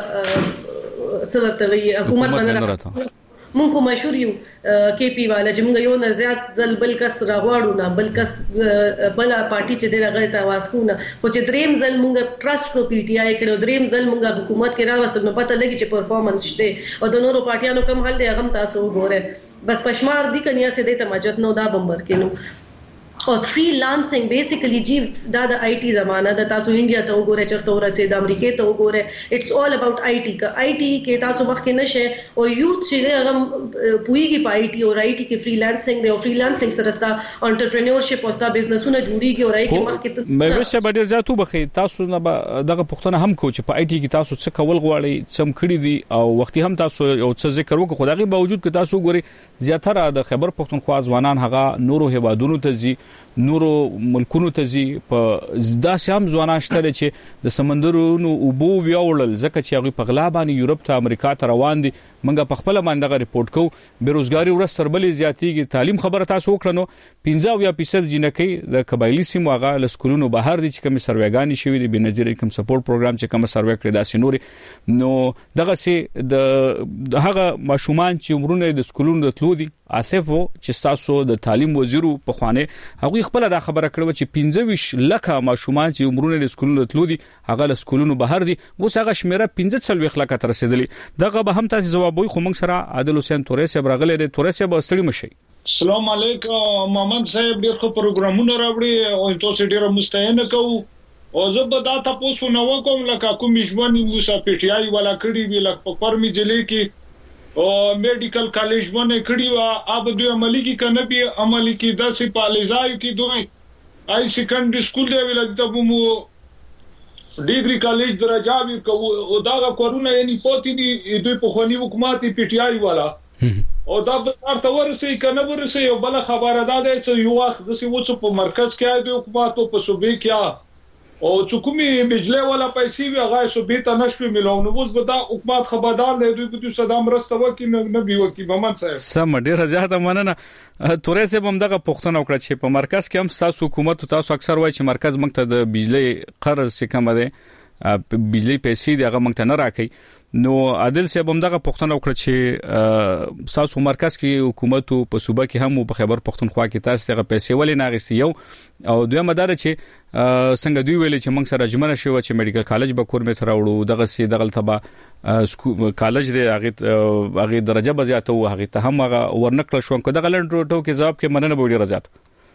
څه وی حکومت باندې راځي مونږ خو مشهور یو کې پی والا چې موږ یو نه زیات ځل بل کس راغواړو نه بل کس بل پارټي چې دغه ته واسکو نه خو چې دریم ځل موږ ټرست کو پی ټی آی کړو دریم ځل موږ حکومت کې راوستل نو پته لګی چې پرفارمنس شته او د نورو پارټیانو کم حل دی هغه تاسو وګوره بس پښمار دي کنیا سه دې ته مجد نو دا بمبر کینو او فری لانسینګ بیسیکلی جی دا د آی ټی زمانہ د تاسو انډیا ته وګوره چرته ورسې د امریکا ته وګوره اټس آل اباوت آی ټی کا آی ټی کې تاسو وخت کې نشه او یوث چې هغه پویږي په آی ټی او آی ټی کې فری لانسینګ دی او فری لانسینګ سره ستا انټرپرینورشپ او ستا بزنسونه جوړیږي او آی کې مخکې ته مې وشه به ډیر زیاتو بخي تاسو نه دغه پښتنه هم کو چې په آی ټی کې تاسو څه کول غواړي سم کړی دي او وختي هم تاسو یو څه ذکر وکړو خدای باوجود کې تاسو ګوري زیاتره د خیبر پښتونخوا ځوانان هغه نورو هوادونو ته زی نورو ملکونو ته زی په داسې هم ځوانان شته چې د سمندرونو او بو ویاول ځکه چې هغه په غلابانی یورپ ته امریکا ته روان دي منګه په خپل باندې ریپورت کو بیروزګاری ورسره بلې زیاتیږي تعلیم خبره تاسو وکړنو پنځه فیصد جنکې د قبایلی سیمو هغه لسکولونو بهر دي چې کوم سروېګانی شوی دي بنظیر کوم سپورټ پروګرام چې کوم سروې کړی داسې نوري نو دغه سي د هغه ماشومان چې عمرونه د سکولونو د تلو دي اسفو چې تاسو د تعلیم وزیرو په خوانه هغه خپل د خبره کړو چې پنځه لک ماشومان چې عمرونه د سکولونو تلو دي هغه له سکولونو بهر دي اوس هغه شمیره پنځه لک تر رسیدلې دغه به هم تاسو جواب وي خو موږ سره عادل حسین تورې صاحب راغله د تورې صاحب استړي مشي السلام علیکم محمد صاحب ډیر خو پروګرامونه راوړي او تاسو ډیر مستعینه کوو او زه به دا تاسو نو کوم لکه کوم ژوند موسی پی ټی آی ولا کړی وی لکه په فرمي ځلې کې او میډیکل کالج باندې کړی و اب دوی عملی کې کنه به عملی کې د سي پالیزای کې دوی آی سیکنډري سکول دی ویل ته مو ډیګري کالج درجه وی کو او دا کورونه یې پوتې دي دوی په خونی حکومت پی ټی آی والا او دا به تاسو ورسې کنه ورسې یو بل خبره ده چې یو وخت د سی وڅ په مرکز کې دی حکومت په صوبې کې او چې کومي بجلی ولا پیسې وی هغه صوبې ته نشوي ملو نو اوس به دا حکومت خبردار دی دوی په صدام رسته وکي نه بي وکي محمد صاحب سم ډیر زیاته مننه تورې سه بم دغه پښتنه وکړه چې په مرکز کې هم تاسو حکومت تاسو اکثر وایي چې مرکز موږ ته د بجلی قرض څخه کم دی بجلی پیسې دی هغه موږ ته نه راکې نو عادل صاحب هم دغه پښتنه وکړه چې تاسو مرکز کې حکومت په صوبه کې هم په خیبر پښتونخوا کې تاسو دغه پیسې ولې ناغسي یو او دوی مدار چې څنګه دوی ویل چې موږ سره جمعنه شو چې میډیکل کالج به کور می تر وړو دغه سي دغه تبا کالج دی هغه هغه درجه بزیاته او هغه ته هم هغه ورنکړل شو کو دغه لنډ ټو کې جواب کې مننه بوډي رضات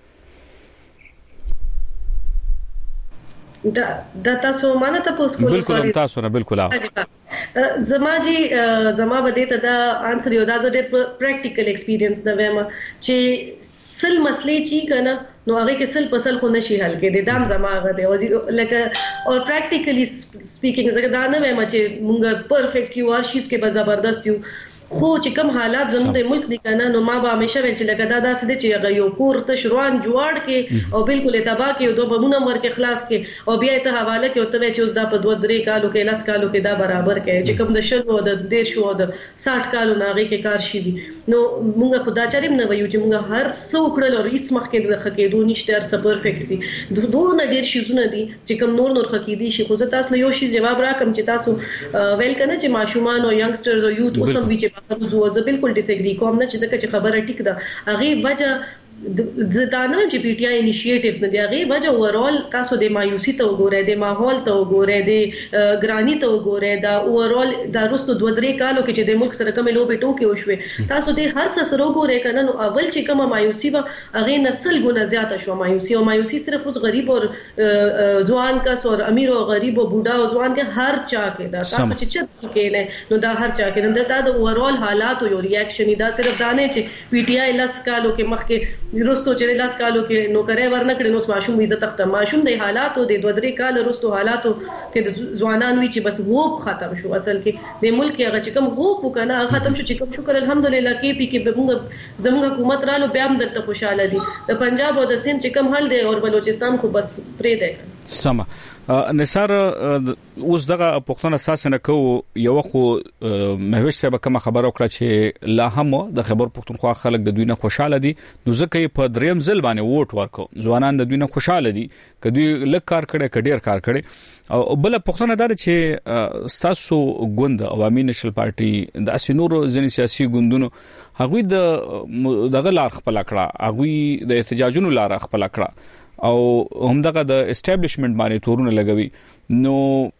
دا د تاسو مانه تاسو کول بالکل تاسو نه بالکل زما جی زما بده ته دا انسر یو دا د پریکټیکل ایکسپیرینس دا وېما چې سل مسلې چی کنه نو هغه کې سل پسل خو نشي حل کې د دام زماغه دی او لکه او پریکټیکلی سپیکینګ زګ دا نه وایم چې مونږ پرفیکټ یو هر شي کې به زبردست یو خو چې کوم حالات زموږ د ملک دي کنه نو ما به همیشه ویل چې لکه دا داسې دي چې هغه یو کور ته شروان جوړ کې او بالکل تباہ کې او دوه بمونه ورکه خلاص کې او بیا ته حواله کې او ته چې اوس دا په دوه درې کالو کې لاس کالو کې دا برابر کې چې کوم د شلو د ډیر شو د ساठ کالو ناغي کې کار شي دي نو مونږ خدا چاریم نه وایو چې مونږ هر څو کړل او هیڅ مخ کې د خکېدو نشته هر څه پرفیکټ دي دوه نه ډیر شي زونه دي چې کوم نور نور خکېدي شي خو زه تاسو یو شی جواب راکم چې تاسو ویل کنه چې ماشومان او ینګسټرز او یوت اوسم وی چې په زو ځ بالکل ډیس اګری کوم نه چې ځکه چې خبره ټیک ده هغه وجه زدانه چې پی ټی آی انیشیټیوز نه دی هغه وجه اورال تاسو د مایوسی ته وګورئ د ماحول ته وګورئ د ګرانی ته وګورئ دا اورال د روستو دوه درې کالو کې چې د ملک سره کوم لوبې ټوکې وشوي تاسو د هر څه سره وګورئ کنه نو اول چې کومه مایوسی و هغه نسل ګونه زیاته شو مایوسی او مایوسی صرف اوس غریب او ځوان کس او امیر او غریب او بوډا او ځوان کې هر چا کې دا تاسو چې چت کې نو دا هر چا کې نو دا د اورال حالات او ریاکشن دا صرف دانه چې پی ټی آی لاس کالو کې مخکې روستو چې لاس کالو کې نوکرې ورنکړي نو ماشوم عزت تخت ماشوم د حالاتو د دوه درې کال روستو حالاتو کې د ځوانان وی چې بس هوپ ختم شو اصل کې د ملک هغه چې کوم هوپ وکنه ختم شو چې کوم شکر الحمدلله کې پی کې زموږ زموږ حکومت رالو بیا هم درته خوشاله دي د پنجاب او د سند چې کوم حل دی او بلوچستان خو بس پرې دی سم نثار اوس دغه پښتون اساس نه کو یو خو مهوش صاحب کوم خبر وکړه چې لا هم د خبر پښتونخوا خلک د دوی نه خوشاله دي نو ځکه په دریم ځل باندې ووټ ورکو ځوانان د دوی نه خوشاله دي کدی لک کار کړي کډیر کار کړي او بل پښتون دار چې ستاسو ګوند عوامي نشل پارټي د اسنور ځنی سیاسي ګوندونو هغوی د دغه لار خپل کړه هغوی د احتجاجونو لار خپل کړه او همدغه د اسټابلیشمنت باندې تورونه لګوي نو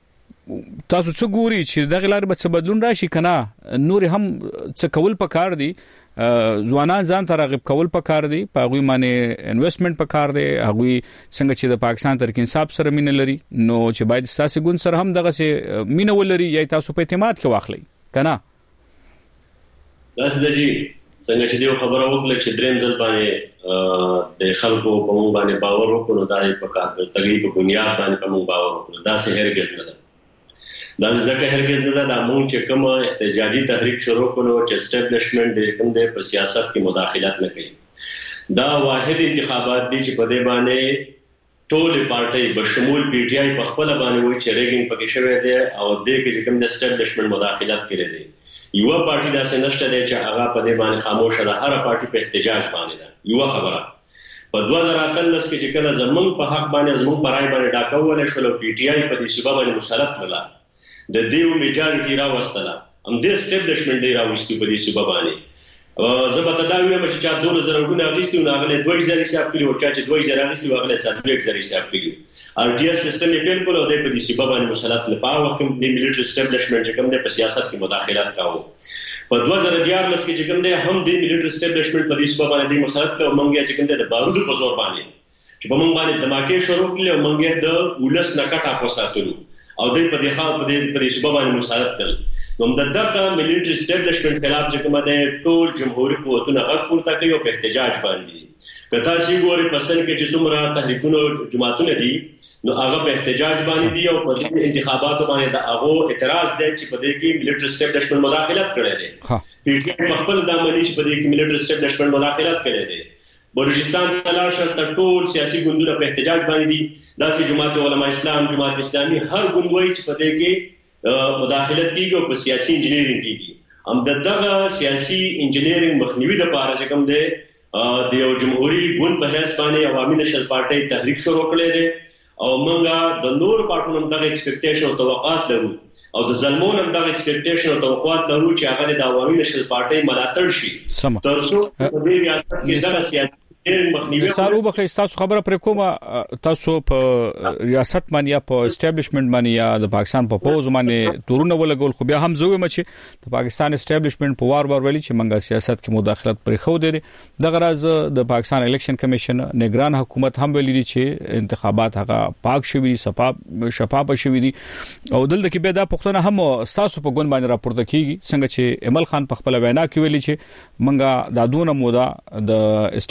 تاسو څه ګوري چې دغه لار به څه بدلون راشي کنه نور هم څه کول پکار دي ځوانان ځان ترغیب کول پکار دي په غوي باندې انویسټمنت پکار دي هغه څنګه چې د پاکستان تر کې انصاف سره مين لري نو چې باید ساسي ګون سره هم دغه سه مين ولري یا تاسو په اعتماد کې واخلي کنه داس دجی څنګه چې یو خبره وکړه چې دریم ځل باندې د خلکو په مو باندې باور وکړو دا په کار د تغییر په بنیاد باندې په مو باور وکړو دا څه هرګز نه ده دا ځکه هرګز نه ده د مونږ چې کوم احتجاجي تحریک شروع کړو چې اسټابلیشمنت د کوم د په سیاست کې مداخلت نه کوي دا واحد انتخابات دي چې په دې باندې ټول پارټي بشمول پی ټی آی په خپل باندې وایي چې ریګینګ پکې شوی دی او د کې کوم د اسټابلیشمنت مداخلت کړي دي یو پارټي دا څنګه نشته دی چې هغه په دې باندې خاموش ده هر پارټي په احتجاج باندې ده یو خبره په دوه زره اتلس کې چې کله زمونږ په حق باندې زمونږ پر راي باندې ډاکول شو او پی ټی آی په دې سبب باندې مسلط کړل د دیو میجارټي را وستله هم د اسټابلیشمنت دی راوستي په دې سبب باندې زه به تداوی هم چې چا دوه زره وګونه اغستو نو هغه دوه زره حساب کړی او چا چې دوه زره اغستو هغه څلور زره حساب کړی ار ټي اس سیستم یې پیل کړو د په دې سبب باندې مسلط لپاره وخت د ملټری اسټابلیشمنت چې کوم د سیاست کې مداخلت کاوه په دوه زره دیارلس کې چې کوم د هم د ملټری اسټابلیشمنت په دې سبب باندې مسلط کړو مونږ چې کوم د بارود په زور باندې چې په مونږ باندې دماکې شروع کړل او مونږ د ولس نکټه پوساتلو او د په دې خاطر په دې په دې سبب باندې مسلط کړل نو د دغه ملټری اسټابلیشمنت خلاف چې کوم د ټول جمهوریت قوتونو غږ پورته کوي او په احتجاج باندې کدا سی ګوري پسند کې چې څومره تحریکونه جماعتونه دي نو هغه په احتجاج باندې دی او په دې انتخاباتو باندې د هغه اعتراض دی چې په دې کې ملټری اسټابلیشمنت مداخلت کړی دی پی ټی آی په خپل د عملي چې په دې کې ملټری اسټابلیشمنت مداخلت کړی دی بلوچستان تلاش تر ټول سیاسي ګوندونو په احتجاج باندې دي داسې جماعت علماء اسلام جماعت اسلامي هر ګوند وایي چې په دې کې مداخلت کیږي او په سیاسي انجینیرینګ کیږي هم دغه سیاسي انجینیرینګ مخنیوي د لپاره چې کوم دی د یو جمهوریت ګوند په حساب باندې عوامي نشل پارټي تحریک شروع کړی دی او موږ د نور پارټونو دغه ایکسپیکټیشن او توقعات لرو او د ظلمون هم دغه ایکسپیکټیشن او توقعات لرو چې هغه د عوامي نشل پارټي ملاتړ شي ترڅو په دې ریاست کې دغه سیاسي نثار وبخې تاسو خبره پر کومه تاسو په ریاست باندې یا په اسټابلیشمنت باندې یا د پاکستان په پوز باندې تورونه ولګول خو بیا هم زوی مچ د پاکستان اسټابلیشمنت په وار وار ویلي چې منګه سیاست کې مداخلت پر خو دی د غرض د پاکستان الیکشن کمیشن نگران حکومت هم ویلي چې انتخابات هغه پاک شوي شفاف شفاف شوي دي او دلته کې به دا پښتنه هم تاسو په ګون باندې راپورته کیږي څنګه چې امل خان په خپل وینا کې ویلي چې منګه د دونه موده د اسټابلیشمنت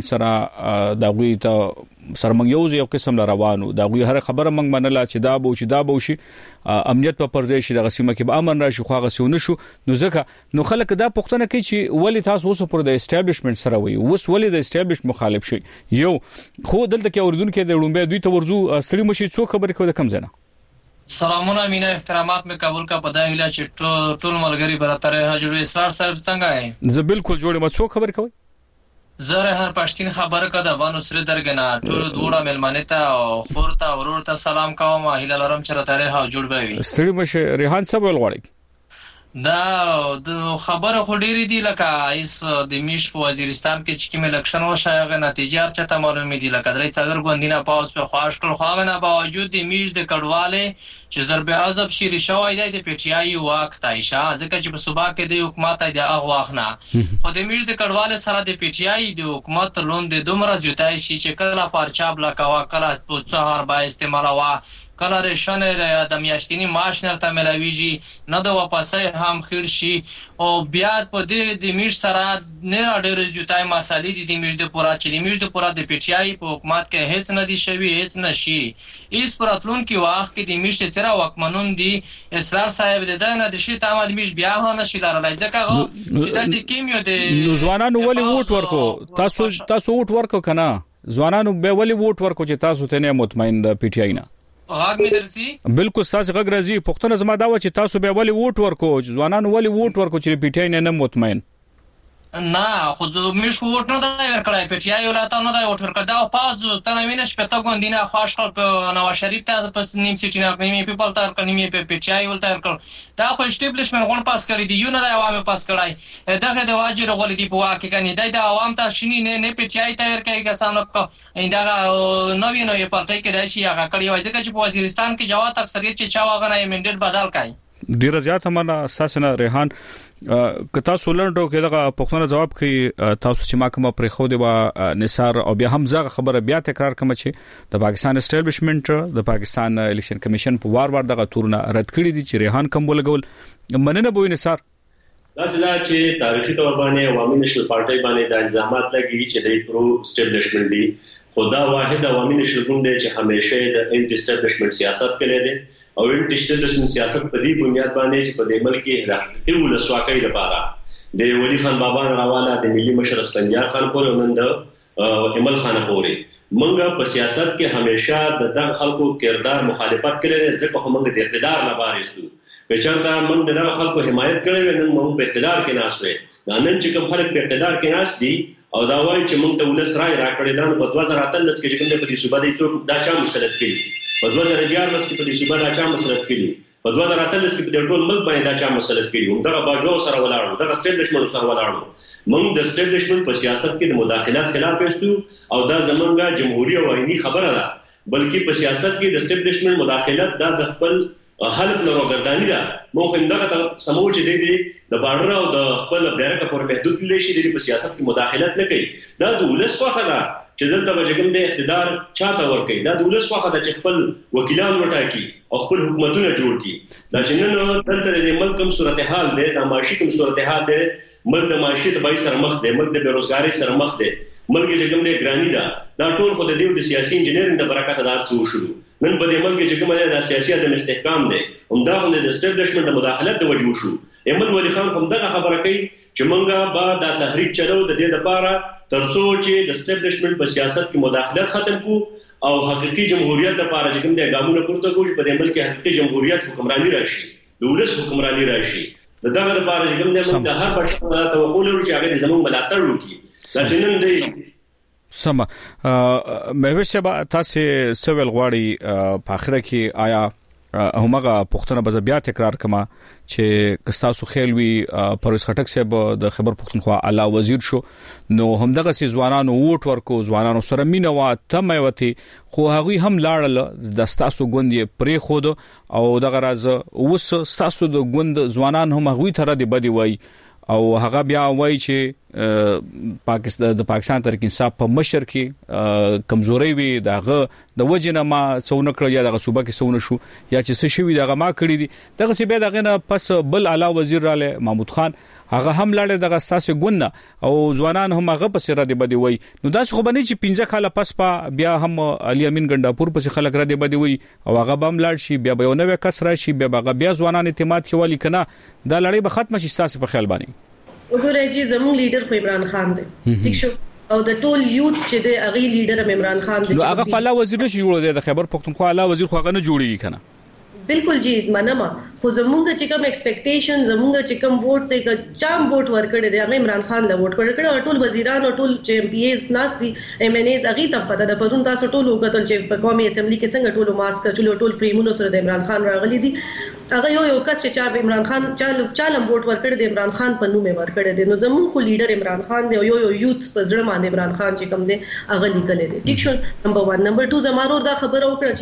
اسټابلیشمنت سره دا غوي ته سرمنګیوز یو قسم روانو دا غوي هر خبره منګ منله چې دا بو چې دا بو شي امنیت په پرځای شي د غسیمه کې به امن راشي خو غسیونه شو نو ځکه نو خلک دا پښتنه کوي چې ولی تاسو اوس پر د اسټابلیشمنت سره وي اوس ولی د اسټابلیشمنت مخالف شي یو خو دلته کې اوردونکو د لومبه دوی ته ورزو سړي مشي څو خبرې کوي د کم زنه سلامونه مینا احترامات مې قبول کا پدای هله چې ټول ملګری براتره حضور اسرار صاحب څنګه ہے زه بالکل جوړم څو خبرې کوي زره هر پښتين خبره کده وانو سره درګنا ټول دوړه ملمنه ته او خورته ورور ته سلام کوم هله لرم چې راته ها جوړ به وي ستړي مشه ریحان صاحب ولغړی دا د خبره خو ډېری دی لکه ایس د میش په وزیرستان کې چې کوم الیکشن وشایغه نتیجه چته معلومه دي لکه درې څلور غوندینه پاوس په خواش کړ خو هغه نه باوجود د میش د کډواله چې ضرب عذاب شری شوی دی د پی ټی آی وخت عائشہ ځکه چې په صبح کې د حکومت د اغه واخنه خو د میش د کډواله سره د پی ټی آی د حکومت لوند د دومره جوتای شي چې کله پارچاب لا کوا کله په څهار با استعمال وا کله رشن د میاشتنی معاش نرته ملاویږي نه د واپسې هم خیر شي او بیا په دې د میش سره نه ډېر جوتای مسالې دي د میش د پورا چې د میش د پورا د پی ټی آی په حکومت کې هیڅ نه دي شوی هیڅ نشي ایس پراتلون کې واخ کې د میش تیرا وکمنون دي اسرار صاحب د دنه د شي تامل میش بیا نه شي لارلای ځکه چې د کیمیو د نو ځوانانو ولې ووټ ورکو تاسو تاسو ووټ ورکو کنه ځوانانو به ولې ووټ ورکو چې تاسو ته نه مطمئن د پی ټی آی نه غاګ مې درسي بالکل تاسو غږ راځي پښتون زما دا و چې تاسو به ولې ووټ ورکو ځوانانو ولې ووټ ورکو چې پی ټی آی نه مطمئن نه خود مش ووټ نه دی ورکړای پی ټی آی ولاته نه دی ووټ ورکړ دا پاز تنه وینې شپته غوندینه خواش کړ په نواز شریف ته په نیم سیټی نه نیمه پیپل تر کړ نیمه پی ټی آی ولته ورکړ دا خو اسټابلیشمنت غون پاس کړی دی یو نه دی عوامو پاس کړای دغه د واجر غول دی په واکه کني دای د عوام ته شنی نه نه پی ټی آی ته ورکړي کسانو کو دا نوې نوې پارټي کې دای شي هغه کړی وای ځکه چې په وزیرستان کې جواب اکثریت چې چا واغ نه منډیټ بدل کړي ډیر زیات همنا اساسنه ریحان کتا سولندو کې دغه پښتنه جواب کوي تاسو چې ما کومه پرې خو دی وا نثار او بیا هم زغه خبره بیا تکرار کوم چې د پاکستان اسټابلیشمنت د پاکستان الیکشن کمیشن په وار وار دغه تورونه رد کړی دي چې ریحان کوم ولګول مننه بوې نثار دا چې تاریخي تور باندې عوامي نشل پارټي باندې د الزامات لګي چې د پرو اسټابلیشمنت دي خدا واحد عوامي نشل ګوند چې همیشه د انټي اسټابلیشمنت سیاست کوي دي او انټي اسټابلیشمنت سیاست په دې بنیاد باندې چې په دې ملک کې راځي ولسواکۍ لپاره د ولی خان بابا راواله د ملي مشر اسفندیار خان پورې نن د امل خان پورې منګه په سیاست کې همیشه د دغه خلکو کردار مخالفت کړي ځکه هم د اقتدار نه بارېستو په چرته موږ دغه خلکو حمایت کړي نن موږ په اقتدار کې ناشوي نن چې کوم خلک په اقتدار کې ناش دي او دا وایي چې موږ ته ولس رائے راکړي دا په دوه زره اتلس کې چې کوم په دې صوبه دی څوک دا چا مسلط کړي په دوه زره دیارلس کې په دې صوبه دا چا مسلط کړي په دوه زره اتلس کې په ټول ملک باندې دا چا مسلط کړي هم دا باجو سره ولاړو دا اسټابلیشمنت سره ولاړو موږ د اسټابلیشمنت په سیاست کې د مداخلت خلاف یستو او دا زمونږه جمهوریت او عیني خبره ده بلکې په سیاست کې د اسټابلیشمنت مداخلت دا د خپل حالت نه روګردانی ده مو خو همدغه سمو چې دی د بارډر او د خپل بیرکه پر محدود لشي د سیاست کې مداخلت نه کوي دا د ولس خواخه ده چې دلته بجګم د اقتدار چاته ور کوي دا د ولس خواخه ده چې خپل وکیلان وټاکي او خپل حکومتونه جوړ کړي دا چې نن دلته د ملک کوم صورتحال ده د معاشي کوم صورتحال ده ملک د معاشي د بای سره مخ ده ملک د بیروزګاری سره مخ ده ملک چې کوم د ګرانی ده دا ټول خو د دیو د سیاسي انجینرینګ د برکت دار څو شو نن په دې ملک چې کومه د سیاسي د استحکام ده همدا هم د اسټابلیشمنت د مداخلت د وجو شو ایمل ولی خان هم دغه خبره کوي چې مونږه با د تحریک چلو د دې لپاره ترڅو چې د اسټابلیشمنت په سیاست کې مداخلت ختم کو او حقيقي جمهوریت لپاره چې کوم د ګامونو پورته کوي په دې ملک کې حقيقي جمهوریت حکمرانی راشي د ولس حکمرانی راشي دغه لپاره چې کوم د ملک د هر بشر توقع لري چې هغه زموږ ملاتړ وکړي دا چې نن دی سم مې وشه تاسو سوال غواړي په اخر کې آیا همغه پښتنه به بیا تکرار کما چې کستاسو خیلوي پرویز خټک صاحب د خبر پښتونخوا اعلی وزیر شو نو همدغه سي ځوانانو ووټ ورکو ځوانانو سره مینه وا تمه وتی خو هغه هم لاړل د ستاسو ګوندې پرې خود او دغه راز اوس ستاسو د ګوند ځوانان هم هغه تر دې بدی وای او هغه بیا وای چې پاکستان د پاکستان تحریک انصاف په مشر کې کمزوري وي دغه د وجنه ما څونه کړ یا دغه صوبه کې څونه شو یا چې څه شوی دغه ما کړی دي دغه سی به دغه نه پس بل اعلی وزیر رااله محمود خان هغه هم لاړ دغه اساسي ګونه او ځوانان هم هغه پس را دي بده وي نو دا خو باندې چې پنځه کاله پس په بیا هم علي امین ګنداپور پس خلک را دي بده وي او هغه بم لاړ شي بیا به یو نوې کس راشي بیا هغه بیا ځوانان اعتماد کې ولي کنه دا لړۍ به ختم شي تاسو په خیال باندې وګورئ چې زموږ لیډر خو عمران خان دی ٹھیک شو او د ټول یوت چې د اغي لیډر عمران خان دی نو هغه فعلا وزیر نشي جوړ دی د خیبر پختونخوا اعلی وزیر خو هغه نه جوړیږي کنه بالکل جی منما خو زمونږ چې کوم ایکسپیکټیشن زمونږ چې کوم ووټ ته چام ووټ ورکړي دی هغه عمران خان له ووټ کړی ټول وزیران او ټول چې ایم پی ایز ناس دي ایم ان ایز اغي ته پته ده پرون تاسو ټول وکړل چې په قومي اسمبلی کې څنګه ټول ماسک چلو ټول فریمونو سره د عمران خان راغلي دي هغه یو یو کس چې چا عمران خان چالو چالم ووټ ورکړي دی عمران خان په نوم ورکړي دی نو زمونږ خو لیډر عمران خان دی یو یو یوت په ځړ باندې عمران خان چې کوم دی هغه لیکل دي ټیک شو نمبر واحد نمبر دوه زمارو دا خبره وکړه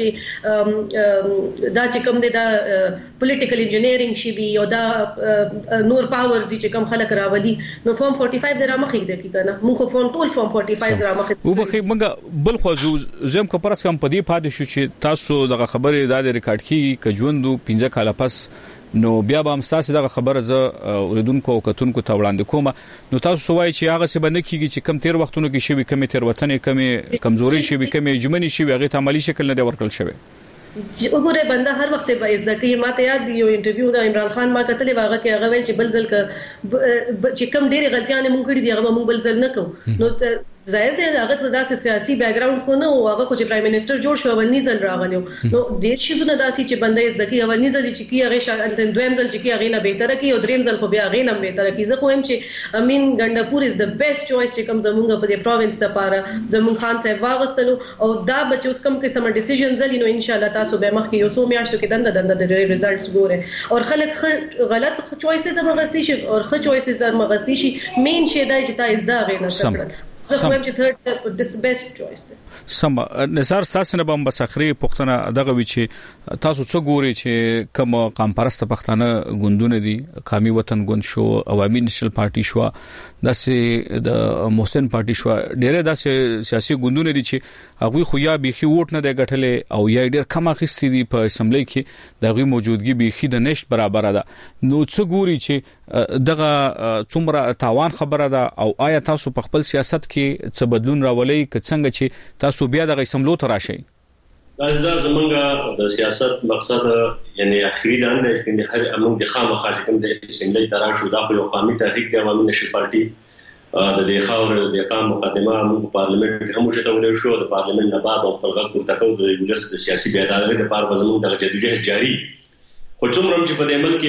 چې دا چې کوم دی دا پولیټیکل انجینیرینګ شي بي او دا نور پاورز چې کوم خلک راولي نو فورم فورټي فایو د رامخې د کی کنه موږ خو فورم ټول فورم فورټي فایو رامخې وبخې موږ بل خو زم کو پرس کم پدی پاد شو چې تاسو دغه خبره د ریکارډ کی کجوندو پنځه کاله پس نو بیا به هم تاسو دغه خبره ز اوریدونکو او کتونکو ته وړاندې کوم نو تاسو سوای چې هغه څه باندې کیږي چې کم تیر وختونو کې شوی کم تیر وطن کم کمزوري شوی کم جمنی شوی هغه ته عملی شکل نه دی ورکل شوی وګوره بنده هر وخت به زده کوي ماته یاد دی یو انټرویو د عمران خان ما کتلې واغه کې هغه ویل چې بل ځل ک چې کم ډېری غلطیاں مونږ کړې دي هغه مونږ بل ځل نه کوو نو ظاهر دی هغه داسې سیاسي بیک گراوند خو نه او هغه خو چې پرایم منسٹر جوړ شو ولني ځل راغلیو نو ډېر شي زونه داسي چې بنده زده کوي ولني ځل چې کی هغه شان دویم ځل چې کی هغه نه بهتره کی او دریم ځل خو بیا هغه نه بهتره کی زه خو هم چې امین ګنداپور از د بیسټ چويس چې کوم زمونږ په دې پروینس د پاره زمون خان صاحب واغستلو او دا بچ اوس کوم قسم ډیسیژن زلی نو ان شاء الله تاسو به مخ کې یو سو میاشتو کې دنده دنده د ریزلټس ګوره او خلک غلط چويسز هم غوښتي شي او خ چويسز هم غوښتي شي مین شي دا چې تا از دا غي نه کړل زه وایم چې ثird د بیسټ چويس سم نثار تاسو نه بم بس اخري پښتنه دغه وی چې تاسو څو ګوري چې کوم قام پرسته پښتانه ګوندونه دي قومي وطن ګوند شو عوامي نېشنل پارټي شو داسې د محسن پارټي شو ډېر داسې سیاسي ګوندونه دي چې هغه خو یا بيخي ووټ نه دی ګټلې او یا ډېر کم اخیستي دي په اسمبلی کې دغه موجودګي بيخي د نشټ برابر ده نو څو ګوري چې دغه څومره تاوان خبره ده او آیا تاسو په خپل سیاست کې څه بدلون راولي که څنګه چې تاسو بیا دغه سملو ته راشي دا زمونږ د سیاست مقصد یعنی اخیری دا نه چې هر امون د خامخا کوم د اسمبلی تران شو داخل او قومي تحریک د عوامي نشي پارټي د دې خاور د قام مقدمه موږ پارلیمنت کې هم شته ولې شو د پارلیمنت نه بعد او خپل غږ پورته کوو د ولس د سیاسي بیدارۍ لپاره زموږ د جدوجہد جاری خو څومره چې په دې عمل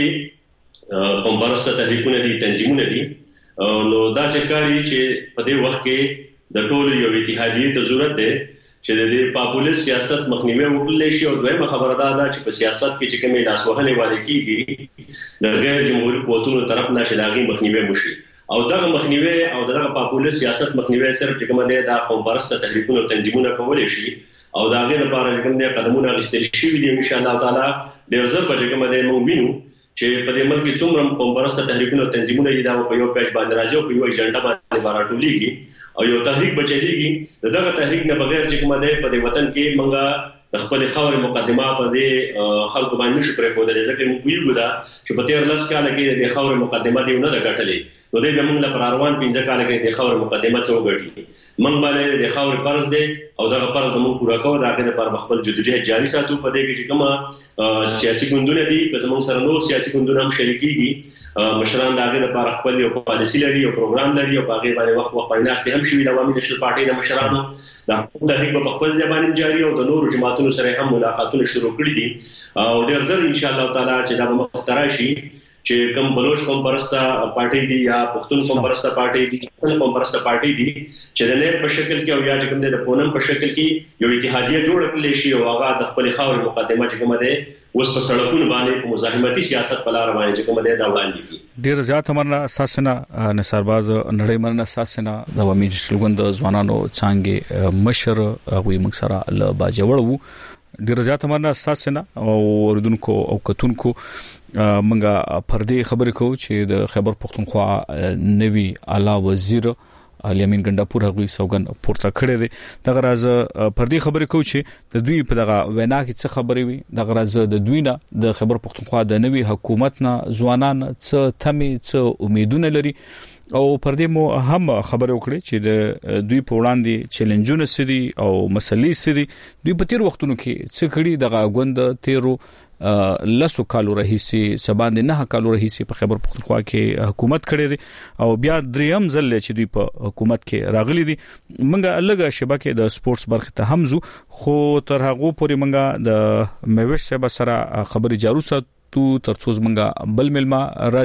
کې قوم پرسته تحریکونه دي تنظیمونه دي نو دا څرګندوي چې په دې وخت کې د ټولو یو اتحادیه ته ضرورت ده چې د دې پاپولیس سیاست مخنیوي وکړل شي او دویمه خبره ده چې په سیاست کې چې کومې لاسوهنې والي کیږي د غیر جمهوریت قوتونو طرف نه شلاغي مخنیوي وشي او دغه مخنیوي او دغه پاپولیس سیاست مخنیوي صرف چې کومه ده د قوم پرسته تحریکونو تنظیمونه کولای شي او دا غیر لپاره چې کوم قدمونه اخیستل شي دي ان شاء الله تعالی ډیر زر په کومه ده موږ وینو چې په دې ملک څومره قوم پرسته تحریکونو تنظیمونه دي دا په یو پیج باندې راځي او په یو ایجنډا باندې راټولېږي او یو تحریک بچیږي دغه تحریک نه بغیر چې کومه ده په دې وطن کې منګه د خپل خاور مقدمه په دې خلکو باندې نشو پرې خوده ځکه موږ ویل دا چې په تیر لاس کال کې د خاور مقدمه دی نه د غټلې نو دې موږ لپاره روان پنځه کال کې د خاور مقدمه څو غټي موږ باندې د خاور فرض دی او دغه فرض موږ پورا کوو دا غته لپاره خپل جدوجہد جاری ساتو په دې کې چې کومه سیاسي ګوندونه دي که زموږ سره نور سیاسي ګوندونه هم شریکيږي مشران دا غته لپاره خپل یو پالیسی لري او پروګرام لري او هغه باندې وخت وخت باندې هم شوی د عوامي نشل پارټي د مشرانو دا تحریک په خپل ځبان جاری او د نورو جماعتونو سره هم ملاقاتونه شروع کړي دي او ډیر زر ان شاء الله تعالی چې دا مخترا شي چې کوم بلوچ قوم پرسته پارټي دي یا پښتون قوم پرسته پارټي دي څنګه قوم پرسته پارټي دي چې د نه په شکل کې او یا چې کوم د پونم په شکل کې یو اتحادیه جوړ کړل شي او هغه د خپل خاور مقدمه چې کوم ده اوس په سړکونو باندې په مزاحمتي سیاست په لار باندې چې کوم ده دا وړاندې کی ډیر زیات امرنا اساسنا نثارباز نړۍ مرنه اساسنا د عوامي نېشنل ګوند ځوانانو څنګه مشر هغه موږ سره ل باجوړ وو ډیر زیات مننه تاسو نه او اوردونکو او کتونکو منګه پردي خبرې کوو چې د خیبر پختونخوا نوی اعلی وزیر علي امين ګنداپور هغوی سوګن پورته کړی دی دغه راز پردي خبرې کوي چې د دوی په دغه وینا کې څه خبرې وي دغه راز د دوی نه د خیبر پختونخوا د نوي حکومت نه ځوانان څه تمه څه امیدونه لري او پردي مو هم خبرې وکړي چې د دوی په وړاندې چیلنجونه سدي او مسلې سدي دوی په تیر وختونو کې څه کړي دغه غوند تیرو لسو کالو رئیسي سباند نه کالو رئیسي په خیبر پختونخوا کې حکومت کړی دی او بیا دریم ځل چې دوی په حکومت کې راغلي دي منګه الګه شبکه د سپورتس برخه ته همزو خو تر هغه پورې منګه د میوش سبا سره خبري جارو ساتو ترڅو منګه بل ملما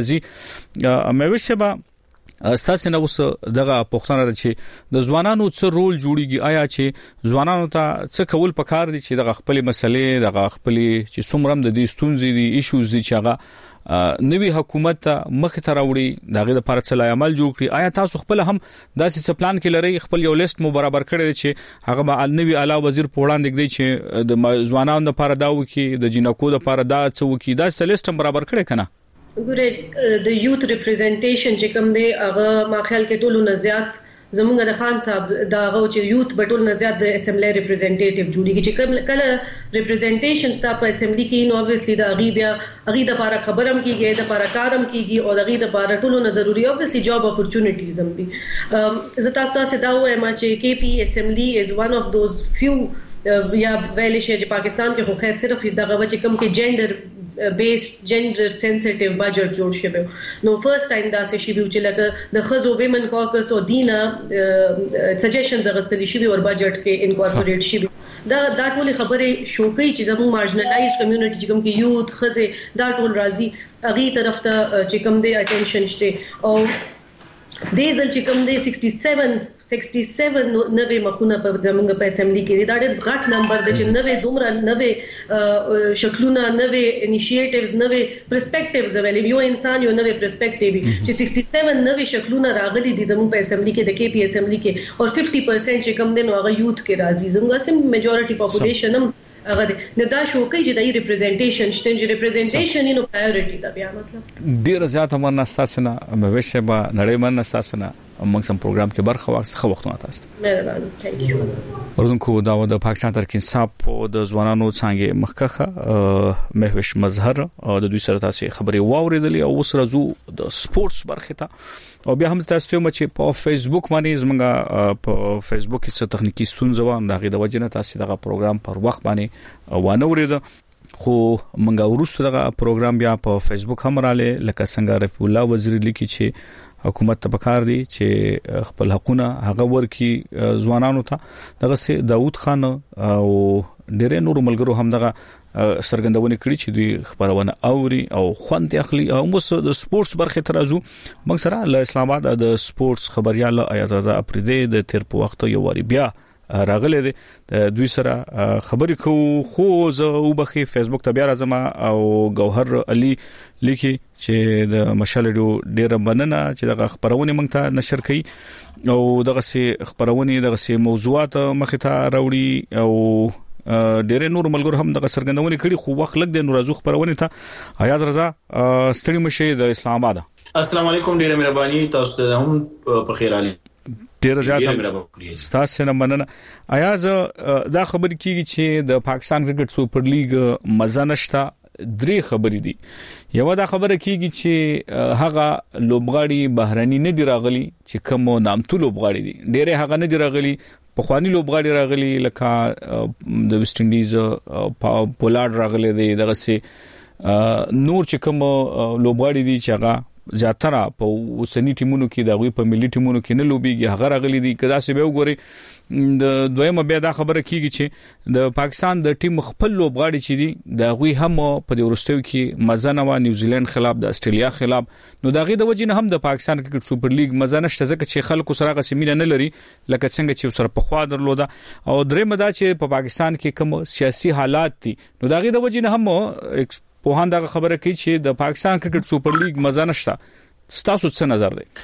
راځي میوش سبا استاسو نو دغه پښتنه چې د ځوانانو څه رول جوړیږي آیا چې ځوانانو ته څه کول پکار دي چې د خپل مسلې د خپل چې څومره د دې ستونزې دي ایشوز دي چې هغه نوی حکومت مخ ته راوړي دغه لپاره څه عمل جوړ کړي آیا تاسو خپل هم داسې څه پلان کې لري خپل یو لیست مو برابر کړی چې هغه به نوی اعلی وزیر په وړاندې دی چې د ځوانانو لپاره دا وکي د جنکو لپاره دا څه وکي دا څه لیست برابر کړی کنه ګوره د یوث ریپرزنټیشن چې کوم دی هغه ما خیال کې ټولو نه زیات زمونږ د خان صاحب دا هغه چې یوث بټول نه زیات د اسمبلی ریپرزنټیټیو جوړیږي چې کله ریپرزنټیشن ستا په اسمبلی کې نو obviously د اغي بیا اغي د لپاره خبرم کیږي د لپاره کارم کیږي او د اغي د لپاره ټولو نه ضروری obviously جاب اپورچونټیز هم دي زه تاسو ته دا وایم چې کې پی اسمبلی از one of those few یا ویل شي چې پاکستان کې خو خیر صرف دغه چې کوم کې جندر بیسড جندر سنسټیو بجټ جوړ شوی نو فرست ټایم دا څه شی چې لکه د خزو ویمن کاکس او دینا سجیشنز غستلی شي ور بجټ کې انکورپوریټ شي دا دا ټول خبره شوکې چې زموږ مارجنلایزډ کمیونټي چې کوم کې یوث خزه دا ټول راځي اغي طرف ته چې کوم دی اټینشن شته او دې ځل چې کوم دی sixty-seven sixty-seven نوې مخونه په زمونږ په اسمبلی کې دا ډېر غټ نمبر دی چې نوې دومره نوې شکلونه نوې انیشیټیوز نوې پرسپیکټیوز اویل یو انسان یو نوې پرسپیکټیو چې sixty-seven نوې شکلونه راغلي دي زمونږ په اسمبلی کې د کې پی اسمبلی کې او fifty percent چې کوم دی نو هغه یوث کې راځي زموږ سم میجورټي پاپولیشن هم هغه نه دا شو کوي چې د ریپرزنټیشن شته چې ریپرزنټیشن نو پرایورټي دا بیا مطلب ډیر زیات امر نستاسنه مبهشه با نړۍ من نستاسنه موږ سم پروګرام کې برخه واخیسته وختونه تاسو مهرباني ثانک یو ورونکو دا د پاکستان ترکین صاحب او د ځوانانو څنګه مخکخه مهوش مظهر او د دوی سره تاسو خبري واوریدلې او اوس راځو د سپورتس برخه ته او بیا هم تاسو ته چې په فیسبوک باندې زمونږ په فیسبوک کې څه تخنیکی ستونزه و دا غي د وجنه تاسو دغه پروګرام پر وخت باندې وانه ورید خو منګه ورسته دغه پروګرام بیا په فیسبوک هم رااله لکه څنګه رفیع الله وزیر لیکي چې حکومت ته پکار دی چې خپل حقونه هغه ورکی ځوانانو ته دغه سي داوود خان او ډېر نور ملګرو هم دغه سرګندونه کړی چې دوی خبرونه اوري او خوند اخلي او موږ د سپورتس برخه ترازو موږ سره له اسلام آباد د سپورتس خبريال ایاز رضا افریدی د تیر په وخت یو واری بیا راغله دي دوی سره خبرې کوو خو زه وبخي فیسبوک ته بیا راځم او گوهر علي لیکي چې د مشالډو ډیره مننه چې دغه خبرونه موږ ته نشر کړي او دغه سي خبرونه دغه سي موضوعات مخه ته راوړي او ډېر نور ملګرو هم دغه سرګندونه کړي خو وخت لګ د نورازو خبرونه ته ایاز رضا ستړي مشه د اسلام آباد السلام علیکم ډیره مهرباني تاسو ته هم په خیر علي ډیر زیات ستاسو نه مننه ایاز دا خبر کیږي چې د پاکستان کرکټ سوپر لیګ مزه نشتا درې خبرې دي یو دا خبره کیږي چې هغه لوبغاړي بهراني نه دی راغلي چې کوم نامتو لوبغاړي دي ډېر هغه نه دی راغلي په خواني لوبغاړي راغلي لکه د ویسټ انډیز پولارد راغلي دي دغه سي نور چې کوم لوبغاړي دي چې هغه زیاتره په وسنی ټیمونو کې د غوي په ملي ټیمونو کې نه لوبيږي هغه راغلي دي کدا څه به وګوري د دویمه بیا دا خبره کیږي چې د پاکستان د ټیم خپل لوبغاړي چې دي د غوي هم په د ورستیو کې مزه نه و نیوزیلند خلاف د استرالیا خلاف نو دا غي د وجې هم د پاکستان کرکټ سوپر لیګ مزه نشته ځکه چې خلکو سره غسمینه نه لري لکه څنګه چې سره په خوا درلوده او درې مدا چې په پاکستان کې کوم سیاسي حالات دي نو دا غي د وجې هم په هان دا خبره کوي چې د پاکستان کرکټ سوپر لیګ مزه نشته ستاسو څه نظر دی؟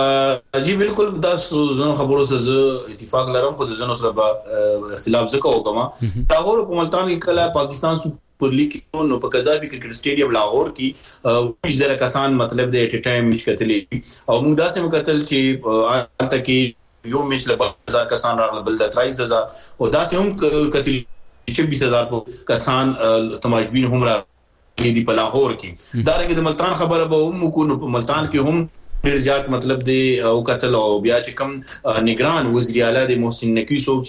جی بالکل دا زنو خبرو سره اتفاق لرم، خو د زنو سره به اختلاف زکه وکما. لاهور په ملتان کې کله پاکستان سپر لیگ نو په قذافي کرکټ سټیډیم لاهور کې ویش زره کسان مطلب د اټ ټایم میچ کتلې او موږ داسې مکتل چې البته کې یو میچ له هزار کسان راغله، بل د ترایس هزار او داسې هم کتل چې بیس هزار کسان تماشبین هم راغلي دي په لاهور کې. دا رنګ د ملتان خبره به هم کو نو په ملتان کې هم ډیر زیات مطلب دی او قتل او بیا چې کوم نگران وزیر اعلی د محسن نقوی څوک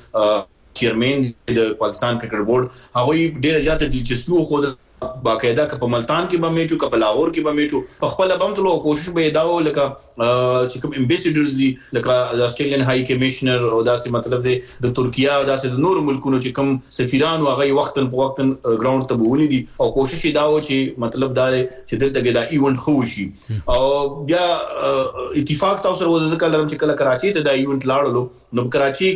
چې چیرمن د پاکستان کرکټ بورډ هغه ډیر زیات دلچسپي خو باقاعده ک په ملتان کې به میچو ک په لاهور کې به میچو په خپل بم تلو کوشش به داو لکه چې کوم امبیسیډرز دي لکه د استرالین هاي کمشنر او داسې مطلب دی د ترکیه او داسې د نور ملکونو چې کوم سفیران او هغه وختن په وختن ګراوند ته بولي دي او کوشش داو چې مطلب دا چې دلته دا ایونت خو شي او بیا اتفاق تاسو سره وځکه لرم چې کله کراچي ته دا ایونت لاړلو نو کراچي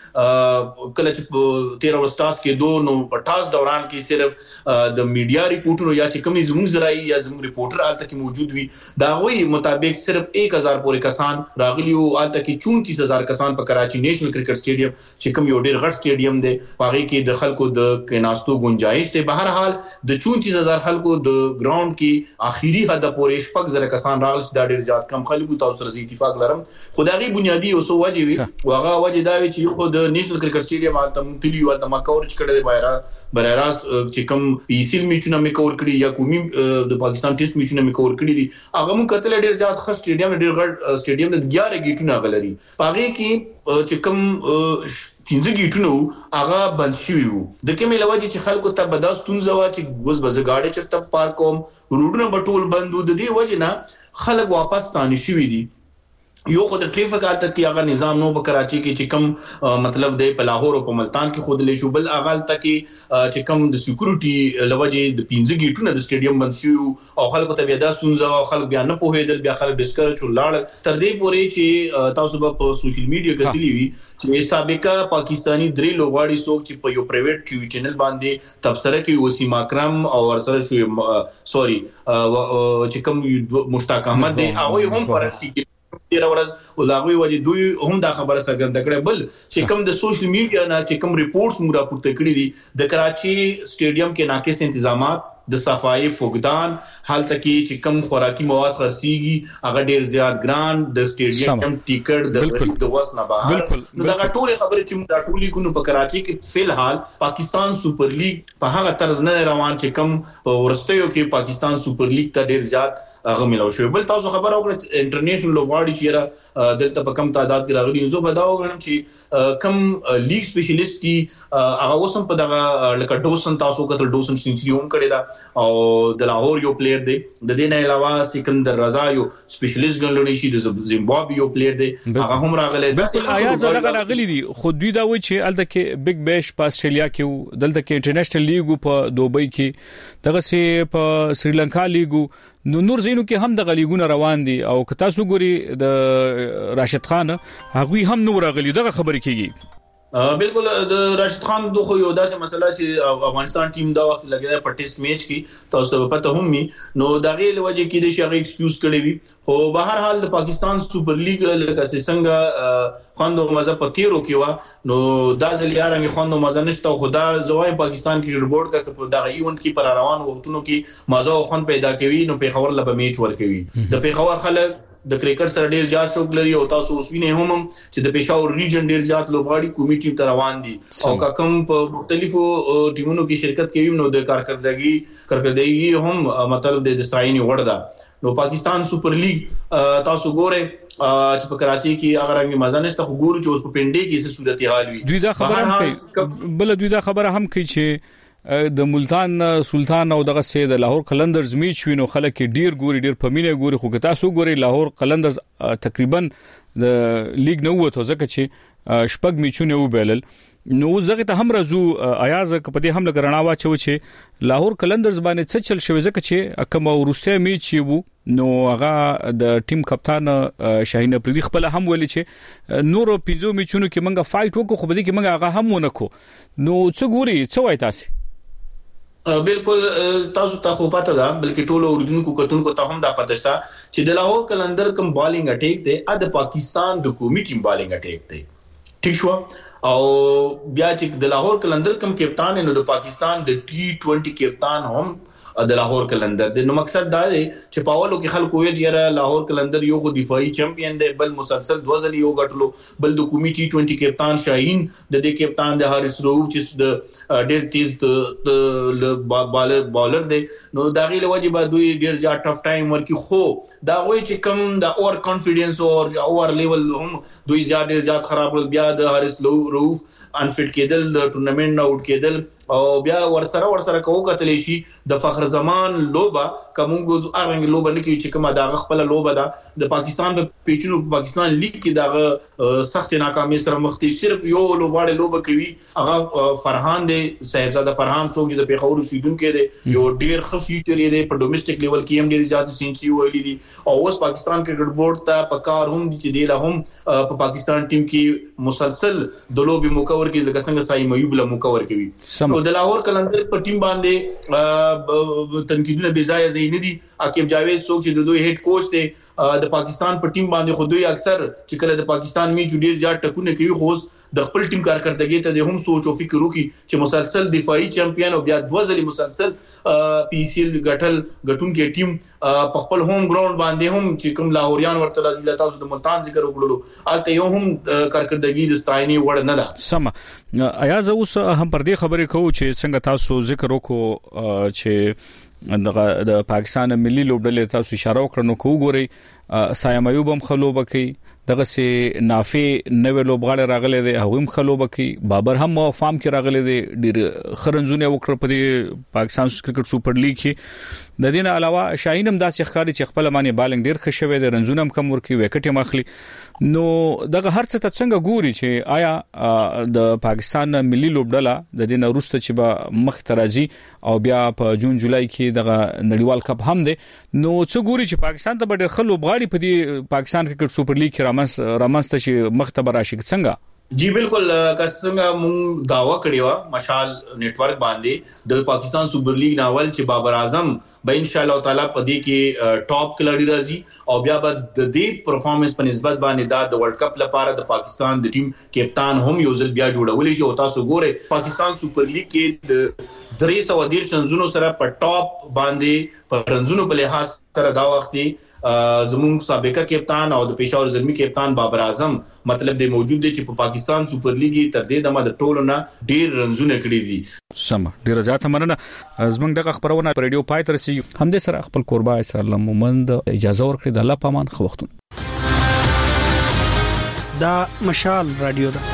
کې کله چې تیرا ورستاس کې دوه نو پټاس دوران کې صرف د یا ریپورټونو یا چې کومي زموږ زراعي یا زموږ ریپورټر آلته کې موجود وي دا غوي مطابق صرف ایک هزار پورې کسان راغلي او آلته کې چونتیس هزار کسان په کراچي نېشنل کرکټ سټیډیم چې کوم یو ډېر غټ سټیډیم دی هغه کې د خلکو د کیناستو گنجائش ته بهر حال د چونتیس هزار خلکو د ګراوند کې اخیری حد پورې شپږ زره کسان راغلي دا ډېر زیات کم خلکو تاسو سره اتفاق لرم. خدایي بنیادی اوسو وجه وي واغه وجه دا وي چې خو د نېشنل کرکټ سټیډیم آلته مونتلی او آلته ما کورچ کړل دی بایرا برایراس چې کوم پیسل میچونه مې کور کړی یا کومي د پاکستان ټیسټ میچونه مې کور کړی دي هغه مون کتل ډیر زیات خاص سټیډیم ډیر غټ سټیډیم د اګیاره گیټونه غلري پاره کې چې کوم پنځه گیټونه هغه بند شوی وو د کومې لوجه چې خلکو ته بداستون زوا چې وز بزګاړي چرته پارک کوم روډونه بټول بندو د دې وجه نه خلک واپس ستانه شوی دي. یو خو د ټریفیک حالت کې هغه نظام نو په کراچي کې چې کوم مطلب دی په لاهور او په ملتان کې خود له شو بل اغال ته کې چې کوم د سکیورټي لوجه د پنځه گیټونه د سټیډیم بند شو او خلکو ته بیا د ستونزه او خلک بیا نه پوهېدل بیا خلک ډسکرچ ولاړ تر دې پورې چې تاسو په سوشل میډیا کې تللی وي چې سابقہ پاکستانی درې لوغاړي څوک چې په یو پرایویټ ټي وي چینل باندې تبصره کوي وسیم اکرم او ورسره شو سوري چې کوم مشتاق احمد دی هغه هم پرستی تیر ورځ ولاغوي وجه دوی هم دا خبره څرګنده کړې بل چې کوم د سوشل میډیا نه چې کوم ریپورټس موږ راپورته کړی دي د کراچي سټیډیم کې ناقص تنظیمات د صفایي فقدان حالت کې چې کوم خوراکي مواد خرڅيږي هغه ډیر زیات ګران د سټیډیم ټیکټ د د وسنه بهر نو دا ټول خبره چې موږ ټولې کو په کراچي کې فل حال پاکستان سپر لیگ په هغه طرز نه روان چې کوم ورستیو کې پاکستان سپر لیگ ته ډیر زیات هغه ملو شو. بل تاسو خبر او انټرنیشنل لوغاړي چې را دلته په کم تعداد کې راغلي زه به دا وګڼم چې کم لیگ سپیشلیست کی هغه اوسم په دغه لکه ډوسن تاسو کتل ډوسن سنچری هم کړی دا او د لاهور یو پلیئر دی د دې نه علاوه سکندر رضا یو سپیشلیست ګڼل شي د زیمبابوې یو پلیئر دی هغه هم راغلی. بالکل آیا زړه راغلي دي خو دوی دا وایي چې الته کې بیگ بیش په استرالیا کې دلته کې انټرنیشنل لیګ په دوبۍ کې دغه سي په سریلانکا لیګ نو نور زینو کې هم د غلیګونه روان دي او که تاسو ګوري د راشد خان هغه هم نور غلی دغه خبرې کیږي. بالکل د راشد خان دوه یو داسې مسله چې افغانستان ټیم دا وخت لګیدا په ټیسټ میچ کې تاسو ته پته هم می نو دا غي لوجه کې د شغې ایکسکیوز کړی وي خو بهر حال د پاکستان سپر لیگ لکه څنګه خوندو مزه پتیرو کې وا نو دا ځلیارنګ خوندو مزه نشته خدا زوای پاکستان کې بورډ کا په دغه ایونت کې پر روان وختونو کې مزه خوند پیدا کوي نو په خبر لبه میچ ور کوي د په خبر خلک د کرکټ سره ډیر زیات شوق لري او تاسو اوس وینئ هم چې د پېښور ریجن ډیر زیات لوبغاړي کومي ټیم ته روان دي او کوم په مختلفو ټیمونو کې شرکت کوي نو د کارکردګي کارکردګي هم مطلب د دستایني وړ ده نو پاکستان سپر لیگ تاسو ګورئ چې په کراچي کې هغه رنګ مزه نشته خو ګورو چې اوس په پنډي کې څه صورتحال وي. دوی دا خبره هم کوي بل دوی دا خبره هم کوي چې د ملتان سلطان او دغه سید لاهور قلندرز میچ وینو خلک ډیر ګوري ډیر پمینه ګوري خو تاسو ګوري لاهور قلندرز تقریبا د لیګ نه وته ځکه چې شپږ میچونه وبېلل نو زغه ته هم رازو ایاز په دې هم لګرنا واچو چې لاهور قلندرز باندې څه چل شوی ځکه چې کوم ورسته میچ وو نو هغه د ټیم کپتان شاهین افریدي خپل هم ولې چې نورو پینځو میچونو کې منګه فایټ وکړو خو به دې کې منګه هغه هم ونکو نو څه ګوري څه وای تاسو بالکل تاسو ته خو پته ده بلکې ټول اوریدونکو کتونکو ته هم دا پته شته چې د لاهور کلندر کوم بالینګ اٹیک دی ا د پاکستان د قومي ټیم بالینګ اٹیک دی ٹھیک شو او بیا چې د لاهور کلندر کوم کپتان نو د پاکستان د ټي ټوئنټي کپتان هم د لاهور کلندر د نو مقصد دا دی چې پاولو کې خلکو ویل چې لاهور کلندر یو خو دفاعي چمپیون دی بل مسلسل دوه ځلې یو غټلو بل د قومي ټي ټوئنټي کپتان شاهین د دې کپتان د حارث روف چې د ډېر تیز د بالر بالر دی نو دا غي له وجه به دوی ډېر زیات ټف ټایم ورکی خو دا وایي چې کم د اور کانفیډنس او اور لیول هم دوی زیات زیات خراب بیا د حارث روف انفټ کېدل د ټورنمنت نه اوټ کېدل او بیا ورسره ورسره کوو کتلی شي د فخر زمان لوبا کومګو ارنګ لوبا نه کی چې کومه دا خپل لوبا ده د پاکستان په پیچونو په پاکستان لیگ کې دا سخت ناکامي سره مخ دي صرف یو لوباړه لوبا کوي هغه فرحان دی صاحبزاده فرحان څوک چې د پیښور اوسیدونکو دی یو ډیر ښه فیچر دی په ډومېسټک لیول کې هم ډیر زیات سنچري ویلي دي او اوس پاکستان کرکټ بورډ ته پکار هم دي چې دی له هم په پاکستان ټیم کې مسلسل د لوبي مکور کې لکه څنګه سای مېوب له مکور کوي او د لاهور کلندر په ټیم باندې تنقیدونه بې ځای ځای نه دي عاقب جاوید څوک چې د دوی هډ کوچ دی د پاکستان په ټیم باندې خو دوی اکثر چې کله د پاکستان می ډیر زیات ټکونه کوي خو د خپل ټیم کارکړدګي ته هم سوچ او فکر وکړي چې مسلسل دفاعي چمپیون او بیا دوه ځلې مسلسل پی سی ال غټل غټون کې ټیم په خپل هوم ګراوند باندې هم چې کوم لاهوریان ورته راځي تاسو د ملتان ذکر وکړو الته یو هم کارکړدګي د ستایني وړ نه ده سم ایا زه اوس هم پر دې خبرې کوم چې څنګه تاسو ذکر وکړو چې د پاکستان ملي لوبډلې تاسو اشاره وکړنو کو ګوري سایم ایوب هم خلوب کوي دغه سي نافي نوې لوبغاړي راغلي دي هغه هم خلوب کوي بابر هم فارم کې راغلي دي ډیر خرنزونه وکړه په پاکستان کرکټ سپر لیګ کې د دې نه علاوه شاهین هم داسې ښکاري چې خپل معنی بالنګ ډیر ښه شوی دی رنزونه هم کم ورکی وکټ مخلي نو دغه هر څه ته څنګه ګوري چې آیا د پاکستان ملي لوبډله د دې نه وروسته چې به مخ ترازی او بیا په جون جولای کې دغه نړیوال کپ هم دی نو څه ګوري چې پاکستان ته ډېر خلک لوبغاړي په دې پاکستان کرکټ سپر لیګ کې رامنس رامنسته شي مختبر راشي څنګه جی بالکل څنګه مونږ داوا کړی و مشال نت ورک باندې د پاکستان سپر لیګ ناول چې بابر اعظم به ان شاء الله تعالی په دې کې ټاپ کلاری راځي او بیا به د دې پرفارمنس په نسبت باندې دا د ورلد کپ لپاره د پاکستان د ټیم کپتان هم یو ځل بیا جوړول شي او تاسو ګوره پاکستان سپر لیګ کې د درې سوه ډیر شنزونو سره په ټاپ باندې په رنزونو په لحاظ سره دا وختي زمون سابقہ کپتان او د پېښور زلمی کپتان بابر اعظم مطلب د موجود دي چې په پاکستان سپر لیګ تر دې دمه د ټولو نه ډیر رنزونه کړی دي سم ډیر زیات مننه زمونږ دغه خبرونه په ریډیو پای تر سي هم دې سره خپل قربا اسر الله مومند اجازه ورکړي د الله پامان خو وختون دا مشال رادیو ده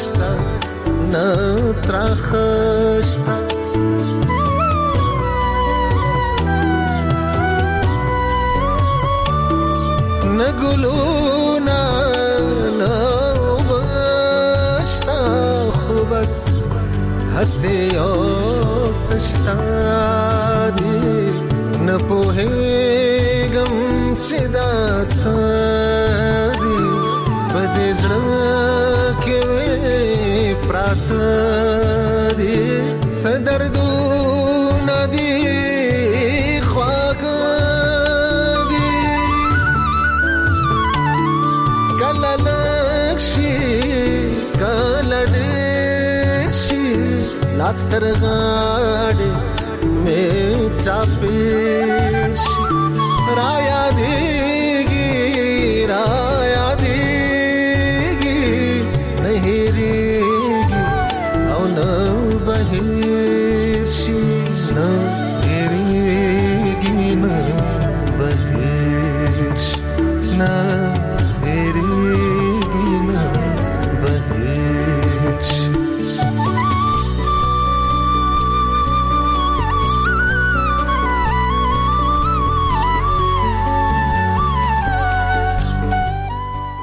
شتا نه ترخشتا نه ګلونا نه وبشتا خو بس هسې اوس شتا دي نه پوهېږم چې دا څه دي په دې زړه کې مې پراته دي څه دردونه دي خواږه دي کله لږ شي کله ډېر شي لاس تر غاړې مې چاپې شي رایا